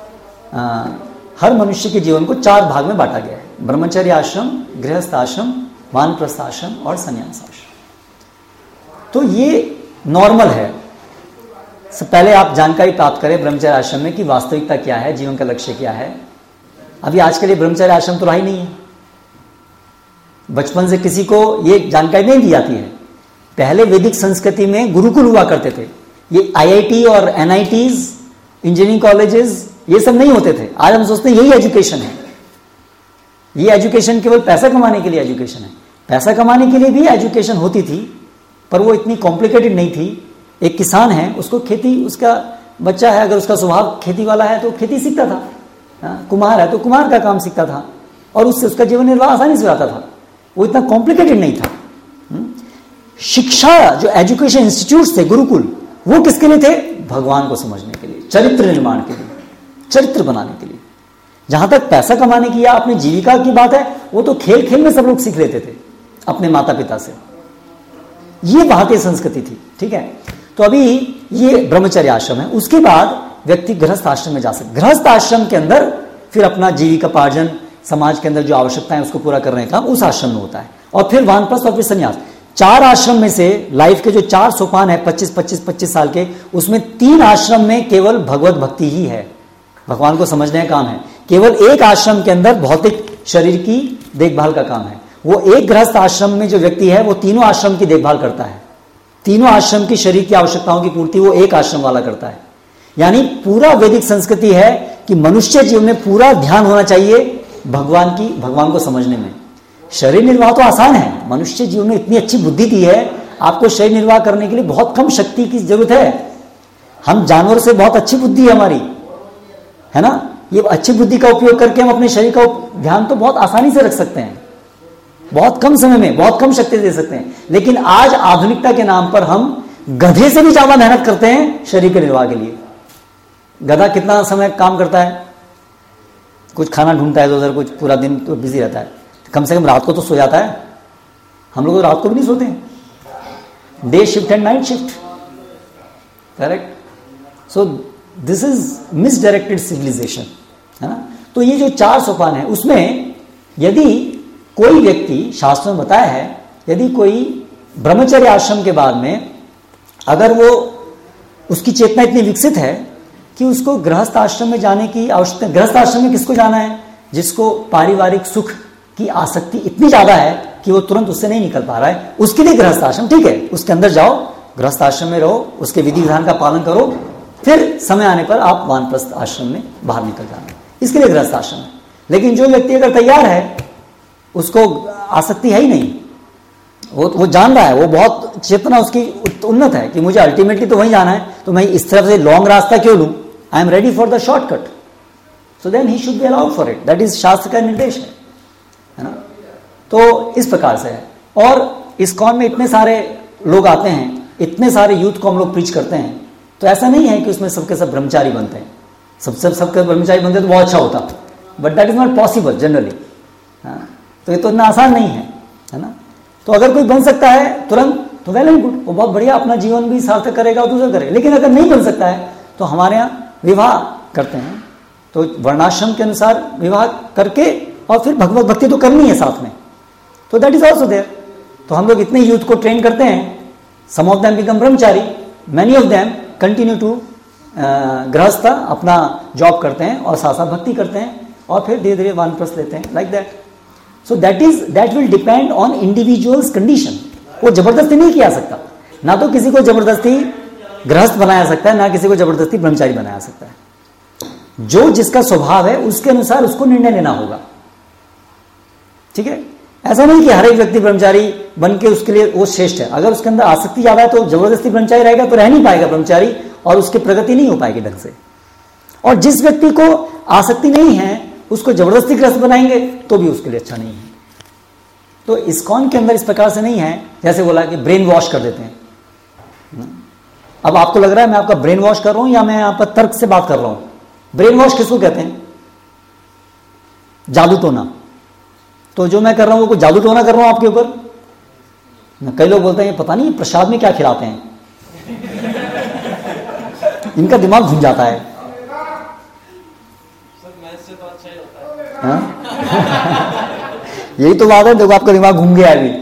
हर मनुष्य के जीवन को 4 भाग में बांटा गया है, ब्रह्मचर्य आश्रम, गृहस्थ आश्रम, वानप्रस्थ आश्रम और संन्यास आश्रम। तो ये नॉर्मल है। पहले आप जानकारी प्राप्त करें ब्रह्मचर्य आश्रम में कि वास्तविकता क्या है, जीवन का लक्ष्य क्या है। अभी आज के लिए ब्रह्मचर्य आश्रम तो रहा ही नहीं है, बचपन से किसी को ये जानकारी नहीं दी जाती है। पहले वैदिक संस्कृति में गुरुकुल हुआ करते थे, ये IIT और NITs, इंजीनियरिंग कॉलेजेस, ये सब नहीं होते थे। आज हम सोचते हैं यही एजुकेशन है। ये एजुकेशन केवल पैसा कमाने के लिए एजुकेशन है। पैसा कमाने के लिए भी एजुकेशन होती थी, पर वो इतनी कॉम्प्लिकेटेड नहीं थी। एक किसान है, उसको खेती, उसका बच्चा है, अगर उसका स्वभाव खेती वाला है तो खेती सीखता था। कुम्हार है तो कुम्हार का काम सीखता था और उससे उसका जीवन निर्वाह आसानी से आता था। वो इतना कॉम्प्लिकेटेड नहीं था। शिक्षा, जो एजुकेशन इंस्टीट्यूट थे, गुरुकुल, वो किसके लिए थे? भगवान को समझने के लिए, चरित्र निर्माण के लिए, चरित्र बनाने के लिए। जहां तक पैसा कमाने की या अपनी जीविका की बात है, वो तो खेल खेल में सब लोग सीख लेते थे अपने माता पिता से। ये भारतीय संस्कृति थी, ठीक है। तो अभी ये ब्रह्मचर्य आश्रम है। उसके बाद व्यक्ति गृहस्थ आश्रम में जा सकते। गृहस्थ आश्रम के अंदर फिर अपना जीविकापार्जन, समाज के अंदर जो आवश्यकताएं उसको पूरा करने का उस आश्रम में होता है। और फिर वानप्रस्थ और फिर संन्यास। 4 आश्रम में से लाइफ के जो 4 सोपान है 25-25-25 साल के, उसमें 3 आश्रम में केवल भगवत भक्ति ही है, भगवान को समझने का काम है। केवल एक आश्रम के अंदर भौतिक शरीर की देखभाल का काम है। वो एक गृहस्थ आश्रम में जो व्यक्ति है वो तीनों आश्रम की देखभाल करता है। तीनों आश्रम की शरीर की आवश्यकताओं की पूर्ति वो एक आश्रम वाला करता है। यानी पूरा वैदिक संस्कृति है कि मनुष्य जीवन में पूरा ध्यान होना चाहिए भगवान को समझने में। शरीर निर्वाह तो आसान है, मनुष्य जीवन में इतनी अच्छी बुद्धि दी है, आपको शरीर निर्वाह करने के लिए बहुत कम शक्ति की जरूरत है। हम जानवर से बहुत अच्छी बुद्धि है हमारी, है ना। ये अच्छी बुद्धि का उपयोग करके हम अपने शरीर का ध्यान तो बहुत आसानी से रख सकते हैं, बहुत कम समय में बहुत कम शक्ति दे सकते हैं। लेकिन आज आधुनिकता के नाम पर हम गधे से भी ज्यादा मेहनत करते हैं शरीर के निर्वाह के लिए। गधा कितना समय काम करता है? कुछ खाना ढूंढता है तो उधर, कुछ पूरा दिन तो बिजी रहता है, कम से कम रात को तो सो जाता है। हम लोग तो रात को भी नहीं सोते हैं, day shift and night shift, correct. So this is misdirected civilization, है ना। तो ये जो 4 सोपान है, उसमें यदि कोई व्यक्ति, शास्त्रों में बताया है, यदि कोई ब्रह्मचर्य आश्रम के बाद में अगर वो, उसकी चेतना इतनी विकसित है कि उसको गृहस्थ आश्रम में जाने की आवश्यकता। गृहस्थ आश्रम में किसको जाना है? जिसको पारिवारिक सुख की आसक्ति इतनी ज्यादा है कि वो तुरंत उससे नहीं निकल पा रहा है, उसके लिए गृहस्थ आश्रम ठीक है। उसके अंदर जाओ, गृहस्थ आश्रम में रहो, उसके विधि विधान का पालन करो, फिर समय आने पर आप वानप्रस्थ आश्रम में बाहर निकल जाना, इसके लिए गृहस्थ आश्रम है। लेकिन जो व्यक्ति अगर तैयार है, उसको आसक्ति है ही नहीं, वो जान रहा है, वो बहुत चेतना उसकी उन्नत है कि मुझे अल्टीमेटली तो वहीं जाना है, तो मैं इस तरफ से लॉन्ग रास्ता क्यों लूं, I am ready for the shortcut, so then he should be allowed for it. That is शास्त्र का निर्देश है ना। तो इस प्रकार से है। और इस्कॉन में इतने सारे लोग आते हैं, इतने सारे यूथ को हम लोग प्रीच करते हैं, तो ऐसा नहीं है कि उसमें सबके सब ब्रह्मचारी बनते हैं। सबके ब्रह्मचारी बनते तो बहुत अच्छा होता, but that is not possible generally. तो ये तो इतना आसान नहीं है ना। तो अगर कोई बन सकता है तुरंत तो वेल एंड गुड, वो बहुत बढ़िया, अपना जीवन भी सार्थक करेगा और दूसरा करे। लेकिन अगर नहीं बन सकता है तो हमारे यहाँ विवाह करते हैं, तो वर्णाश्रम के अनुसार विवाह करके और फिर भगवत भक्ति तो करनी है साथ में, तो दैट इज ऑल्सो देयर। तो हम लोग इतने यूथ को ट्रेन करते हैं, some of them become brahmachari, many of them continue to grihastha, अपना जॉब करते हैं और साथ साथ भक्ति करते हैं और फिर धीरे धीरे वानप्रस्थ लेते हैं, like that. So that will depend on individual's condition. वो जबरदस्ती नहीं किया सकता, ना तो किसी को जबरदस्ती गृहस्थ बनाया सकता है, ना किसी को जबरदस्ती ब्रह्मचारी बनाया सकता है। जो जिसका स्वभाव है उसके अनुसार उसको निर्णय लेना होगा, ठीक है। ऐसा नहीं कि हर एक व्यक्ति ब्रह्मचारी बन के उसके लिए वो श्रेष्ठ है। अगर उसके अंदर आसक्ति ज्यादा है तो जबरदस्ती ब्रह्मचारी रहेगा तो रह नहीं पाएगा ब्रह्मचारी, और उसकी प्रगति नहीं हो पाएगी ढंग से। और जिस व्यक्ति को आसक्ति नहीं है उसको जबरदस्ती ग्रस्त बनाएंगे तो भी उसके लिए अच्छा नहीं है। तो इस्कॉन के अंदर इस प्रकार से नहीं है, जैसे बोला कि ब्रेन वॉश कर देते हैं। अब आपको लग रहा है मैं आपका ब्रेन वॉश कर रहा हूं या मैं यहां पर तर्क से बात कर रहा हूं? ब्रेन वॉश किसको कहते हैं? जादू टोना। तो जो मैं कर रहा हूं वो कोई जादू टोना कर रहा हूं आपके ऊपर? कई लोग बोलते हैं पता नहीं प्रसाद में क्या खिलाते हैं, इनका दिमाग घूम जाता है। हाँ? यही तो बात है, देखो आपका दिमाग घूम गया अभी।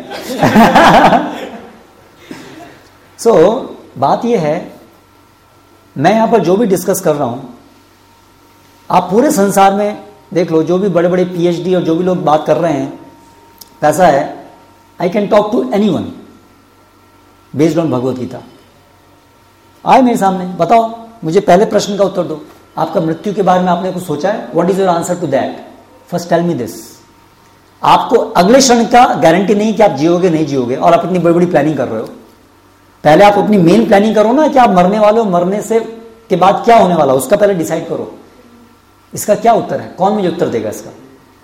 सो बात यह है, मैं यहां पर जो भी डिस्कस कर रहा हूं, आप पूरे संसार में देख लो, जो भी बड़े बड़े पीएचडी और जो भी लोग बात कर रहे हैं, ऐसा है I can talk to anyone based on Bhagavad Gita. आए मेरे सामने, बताओ मुझे पहले प्रश्न का उत्तर दो, आपका मृत्यु के बारे में आपने कुछ सोचा है? What is your answer to that? First tell me this. आपको अगले क्षण का गारंटी नहीं कि आप जियोगे नहीं जियोगे, और आप इतनी बड़ी बड़ी प्लानिंग कर रहे हो। पहले आप अपनी मेन प्लानिंग करो ना कि आप मरने वाले हो, मरने से के बाद क्या होने वाला, उसका पहले डिसाइड करो। इसका क्या उत्तर है? कौन मुझे उत्तर देगा इसका?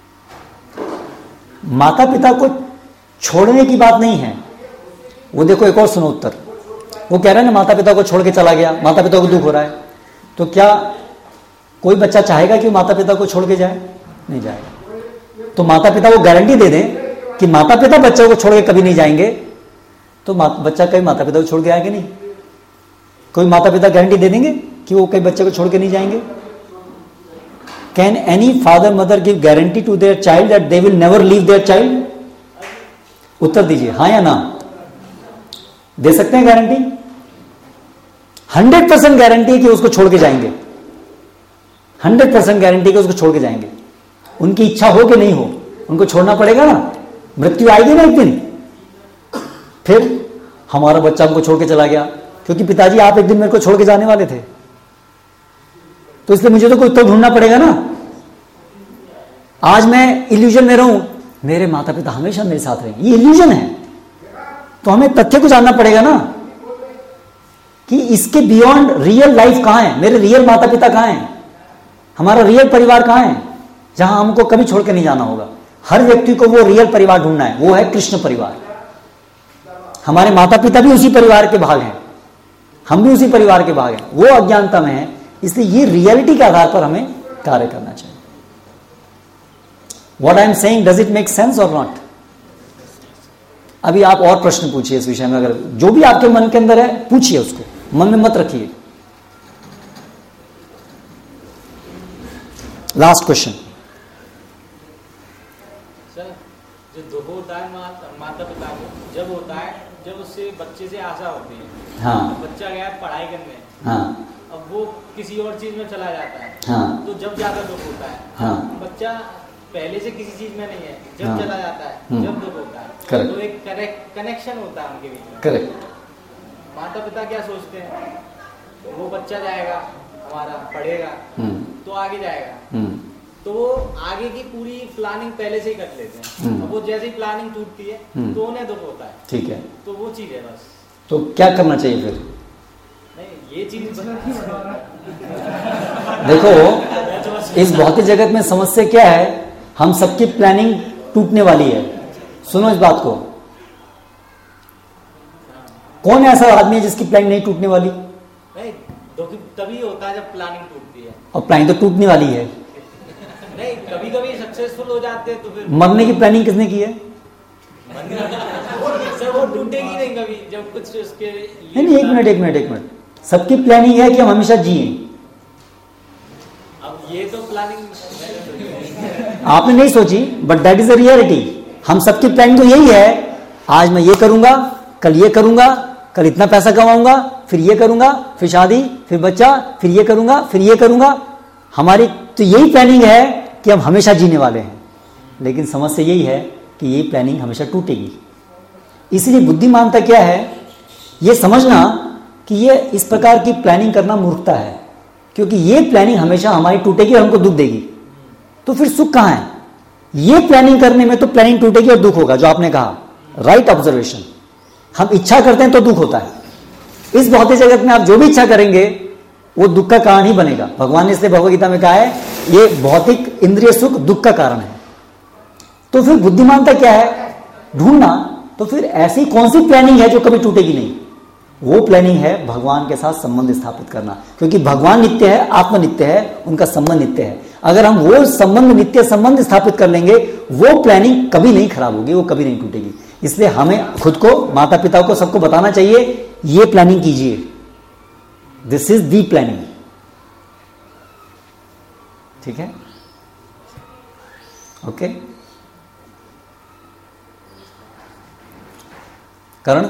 माता पिता को छोड़ने की बात नहीं है वो। देखो एक और सुनो उत्तर। वो कह रहा है ना माता पिता को छोड़ के चला गया, माता पिता को दुख हो रहा है, तो क्या कोई बच्चा चाहेगा कि माता पिता को छोड़ के जाए? नहीं जाएगा। तो माता पिता को गारंटी दे दें कि माता पिता बच्चों को छोड़ के कभी नहीं जाएंगे, तो बच्चा कहीं माता पिता को छोड़ के आएगा नहीं? कोई माता पिता गारंटी दे देंगे कि वो कई बच्चे को छोड़ के नहीं जाएंगे? Can any father mother give guarantee to their child that they will never leave their child? उत्तर दीजिए, हाँ या ना? दे सकते हैं गारंटी? 100% गारंटी है कि उसको छोड़ के जाएंगे। 100% गारंटी कि उसको छोड़ के जाएंगे। उनकी इच्छा हो कि नहीं हो, उनको छोड़ना पड़ेगा ना। मृत्यु आएगी ना एक दिन। फिर हमारा बच्चा हमको छोड़ के चला गया क्योंकि पिताजी आप एक दिन मेरे को छोड़ के जाने वाले थे, तो इसलिए मुझे तो कोई उत्तर ढूंढना पड़ेगा ना। आज मैं इल्यूजन में रहूं, मेरे माता पिता हमेशा मेरे साथ रहेंगे, ये इल्यूजन है। तो हमें तथ्य को जानना पड़ेगा ना कि इसके बियॉन्ड रियल लाइफ कहां है, मेरे रियल माता पिता कहां हैं, हमारा रियल परिवार कहां है, जहां हमको कभी छोड़ के नहीं जाना होगा। हर व्यक्ति को वो रियल परिवार ढूंढना है, वो है कृष्ण परिवार। हमारे माता पिता भी उसी परिवार के भाग हैं, हम भी उसी परिवार के भाग हैं। वो अज्ञानता में है, इसलिए ये रियलिटी के आधार पर हमें कार्य करना चाहिए। What I am saying, does it make sense और नॉट? अभी आप और प्रश्न पूछिए इस विषय में, अगर जो भी आपके मन के अंदर है पूछिए, उसको मन में मत रखिए। Last question. सर, जो दुख होता है माता पिता को जब होता है जब उससे बच्चे से आशा होती है। हाँ। तो बच्चा गया पढ़ाई करने, हाँ। अब वो किसी और चीज में चला जाता है। हाँ। तो जब ज्यादा दुख होता है। हाँ। बच्चा पहले से किसी चीज में नहीं है, जब हाँ। चला जाता है, जब दुख होता है, Correct. तो एक कनेक्शन होता है उनके बीच में। करेक्ट। माता पिता क्या सोचते हैं, वो बच्चा जाएगा हमारा, पढ़ेगा तो आगे जाएगा, तो वो आगे की पूरी प्लानिंग पहले से ही कर लेते हैं। अब वो जैसे ही प्लानिंग टूटती है तो उन्हें दुख होता है। ठीक है, तो वो चीज है बस। तो क्या करना चाहिए फिर? नहीं, ये चीज देखो इस भौतिक जगत में समस्या क्या है, हम सबकी प्लानिंग टूटने वाली है। सुनो इस बात को, कौन ऐसा आदमी है जिसकी प्लानिंग नहीं टूटने वाली? नहीं, दुख तभी होता है जब प्लानिंग टूटती है। और प्लानिंग तो टूटने वाली है। नहीं, कभी कभी सक्सेसफुल हो जाते हैं तो फिर मरने की प्लानिंग किसने की है? सर वो टूटेगी नहीं कभी, जब कुछ उसके नहीं, एक मिनट। सबकी प्लानिंग है कि हम हमेशा जिए। अब ये तो प्लानिंग आपने नहीं सोची, but that is the reality. हम सबकी प्लानिंग तो यही है, आज मैं ये करूंगा, कल ये करूंगा, कल इतना पैसा कमाऊंगा, फिर ये करूंगा, फिर शादी, फिर बच्चा, फिर ये करूंगा, फिर ये करूंगा। हमारी तो यही प्लानिंग है कि हम हमेशा जीने वाले हैं। लेकिन समस्या यही है कि ये प्लानिंग हमेशा टूटेगी। इसलिए बुद्धिमानता क्या है, ये समझना कि ये इस प्रकार की प्लानिंग करना मूर्खता है, क्योंकि ये प्लानिंग हमेशा हमारी टूटेगी और हमको दुख देगी। तो फिर सुख कहां है? ये प्लानिंग करने में तो प्लानिंग टूटेगी और दुख होगा, जो आपने कहा, राइट ऑब्जर्वेशन। हम इच्छा करते हैं तो दुख होता है। इस भौतिक जगत में आप जो भी इच्छा करेंगे वो दुख का कारण ही बनेगा। भगवान ने इसलिए भगवद गीता में कहा है ये भौतिक इंद्रिय सुख दुख का कारण है। तो फिर बुद्धिमानता क्या है ढूंढना, तो फिर ऐसी कौन सी प्लानिंग है जो कभी टूटेगी नहीं? वो प्लानिंग है भगवान के साथ संबंध स्थापित करना, क्योंकि भगवान नित्य है, आत्मा नित्य है, उनका संबंध नित्य है। अगर हम वो संबंध, नित्य संबंध स्थापित कर लेंगे, वो प्लानिंग कभी नहीं खराब होगी, वो कभी नहीं टूटेगी। इसलिए हमें खुद को, माता पिता को, सबको बताना चाहिए, ये प्लानिंग कीजिए, दिस इज दी प्लानिंग। ठीक है, okay. Karan,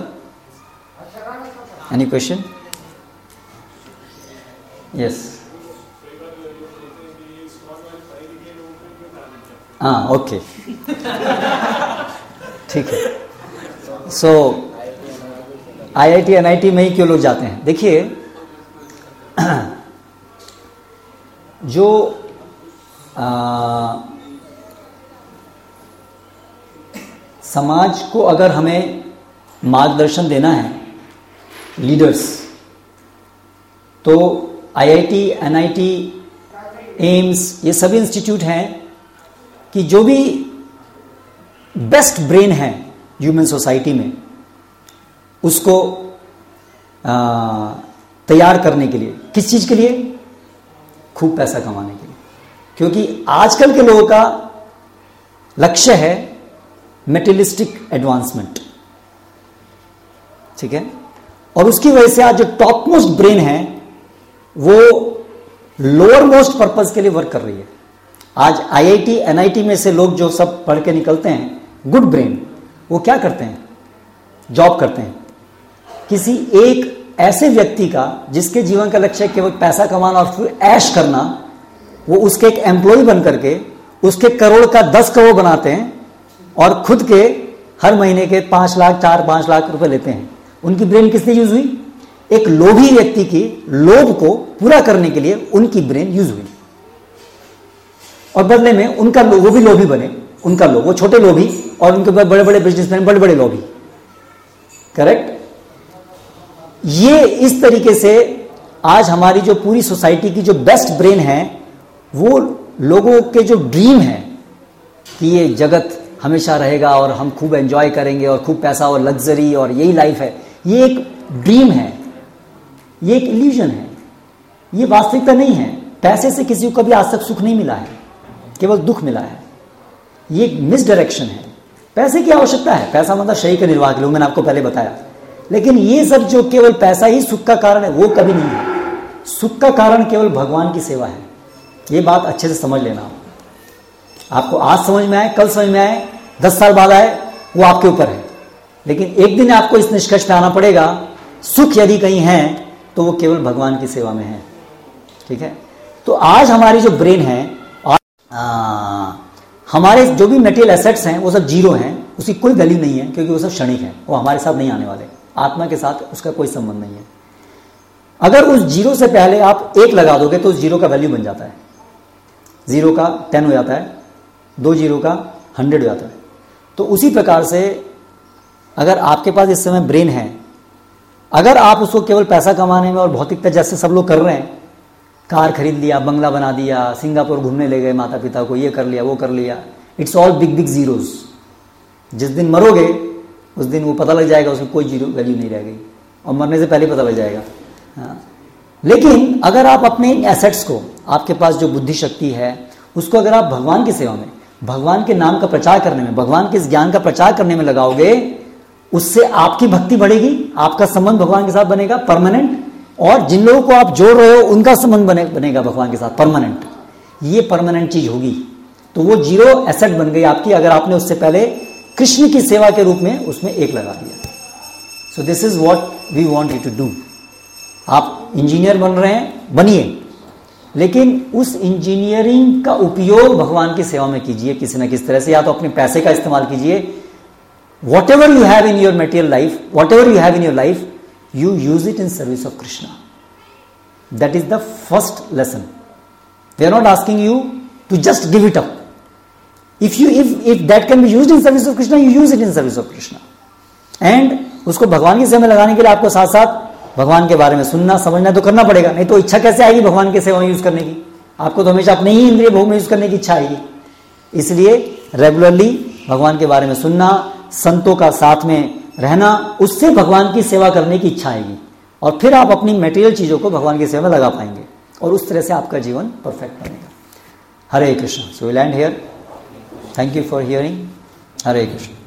any question? Yes, हाँ, ओके, ठीक है। सो IIT NIT में ही क्यों लोग जाते हैं? देखिए, जो समाज को अगर हमें मार्गदर्शन देना है, लीडर्स, तो IIT NIT एम्स ये सभी इंस्टीट्यूट हैं कि जो भी बेस्ट ब्रेन है ह्यूमन सोसाइटी में, उसको तैयार करने के लिए, किस चीज के लिए? खूब पैसा कमाने के लिए। क्योंकि आजकल के लोगों का लक्ष्य है मेटेरियलिस्टिक एडवांसमेंट, ठीक है, और उसकी वजह से आज जो टॉप मोस्ट ब्रेन है वो लोअर मोस्ट पर्पज के लिए वर्क कर रही है। आज IIT NIT में से लोग जो सब पढ़ के निकलते हैं, गुड ब्रेन, वो क्या करते हैं? जॉब करते हैं। किसी एक ऐसे व्यक्ति का जिसके जीवन का लक्ष्य केवल पैसा कमाना और फिर ऐश करना, वो उसके एक एम्प्लॉय बन करके उसके करोड़ का 10 करोड़ बनाते हैं और खुद के हर महीने के 5 लाख 4-5 लाख रुपए लेते हैं। उनकी ब्रेन किसने यूज हुई? एक लोभी व्यक्ति की लोभ को पूरा करने के लिए उनकी ब्रेन यूज हुई, और बदले में उनका वो भी लोभी बने, उनका लोभ, वो छोटे लोभी और उनके ऊपर बड़े बड़े बिजनेसमैन, बड़े बड़े लोभी। करेक्ट? ये इस तरीके से आज हमारी जो पूरी सोसाइटी की जो बेस्ट ब्रेन है, वो लोगों के जो ड्रीम है कि ये जगत हमेशा रहेगा और हम खूब एंजॉय करेंगे और खूब पैसा और लग्जरी और यही लाइफ है, ये एक ड्रीम है, ये एक इल्यूजन है, ये वास्तविकता नहीं है। पैसे से किसी को कभी आज तक सुख नहीं मिला है, केवल दुख मिला है। ये एक मिस डायरेक्शन है। पैसे की आवश्यकता है, पैसा मतलब शरीर के निर्वाह के लिए, मैंने आपको पहले बताया, लेकिन ये सब जो केवल पैसा ही सुख का कारण है, वो कभी नहीं है। सुख का कारण केवल भगवान की सेवा है। ये बात अच्छे से समझ लेना। आपको आज समझ में आए, कल समझ में आए, 10 साल बाद आए, वो आपके ऊपर है, लेकिन एक दिन आपको इस निष्कर्ष पे आना पड़ेगा, सुख यदि कहीं है तो वो केवल भगवान की सेवा में है। ठीक है? तो आज हमारी जो ब्रेन है और हमारे जो भी मटेरियल एसेट्स हैं वो सब जीरो हैं, उसकी कोई वैल्यू नहीं है, क्योंकि वो सब क्षणिक है, वो हमारे साथ नहीं आने वाले। आत्मा के साथ उसका कोई संबंध नहीं है। अगर उस जीरो से पहले आप 1 लगा दोगे तो उस जीरो का वैल्यू बन जाता है। 0 का 10 हो जाता है, 2 जीरो का 100 हो जाता है। तो उसी प्रकार से अगर आपके पास इस समय ब्रेन है, अगर आप उसको केवल पैसा कमाने में और भौतिकता, जैसे सब लोग कर रहे हैं, कार खरीद लिया, बंगला बना दिया, सिंगापुर घूमने ले गए माता पिता को, ये कर लिया, वो कर लिया, it's all big big zeros. जिस दिन मरोगे उस दिन वो पता लग जाएगा, उसमें कोई जीरो वैल्यू नहीं रह गई, और मरने से पहले पता लग जाएगा। हाँ। लेकिन अगर आप अपने एसेट्स को, आपके पास जो बुद्धि शक्ति है, उसको अगर आप भगवान की सेवा में, भगवान के नाम का प्रचार करने में, भगवान के ज्ञान का प्रचार करने में लगाओगे, उससे आपकी भक्ति बढ़ेगी, आपका संबंध भगवान के साथ बनेगा परमानेंट, और जिन लोगों को आप जोड़ रहे हो उनका संबंध बनेगा भगवान के साथ परमानेंट। ये परमानेंट चीज होगी। तो वो जीरो एसेट बन गई आपकी, अगर आपने उससे पहले कृष्ण की सेवा के रूप में उसमें 1 लगा दिया। So this is what we want you to do. आप इंजीनियर बन रहे हैं, बनिए, लेकिन उस इंजीनियरिंग का उपयोग भगवान की सेवा में कीजिए किसी न किसी तरह से। या तो अपने पैसे का इस्तेमाल कीजिए, whatever you have in your material life, whatever you have in your life, you use it in service of Krishna. That is the first lesson. We are not asking you to just give it up. If that can be used in service of Krishna, you use it in service of Krishna. And उसको भगवान की सेवा में लगाने के लिए आपको साथ साथ भगवान के बारे में सुनना समझना तो करना पड़ेगा, नहीं तो इच्छा कैसे आएगी भगवान की सेवा में यूज करने की? आपको तो हमेशा अपने ही इंद्रिय भोग में यूज करने की इच्छा आएगी। इसलिए रेगुलरली भगवान के बारे में सुनना, संतों का साथ में रहना, उससे भगवान की सेवा करने की इच्छा आएगी और फिर आप अपनी मटेरियल चीज़ों को भगवान की सेवा में लगा पाएंगे और उस तरह से आपका जीवन परफेक्ट बनेगा। Hare Krishna. So we land here. Thank you for hearing. Hare Krishna.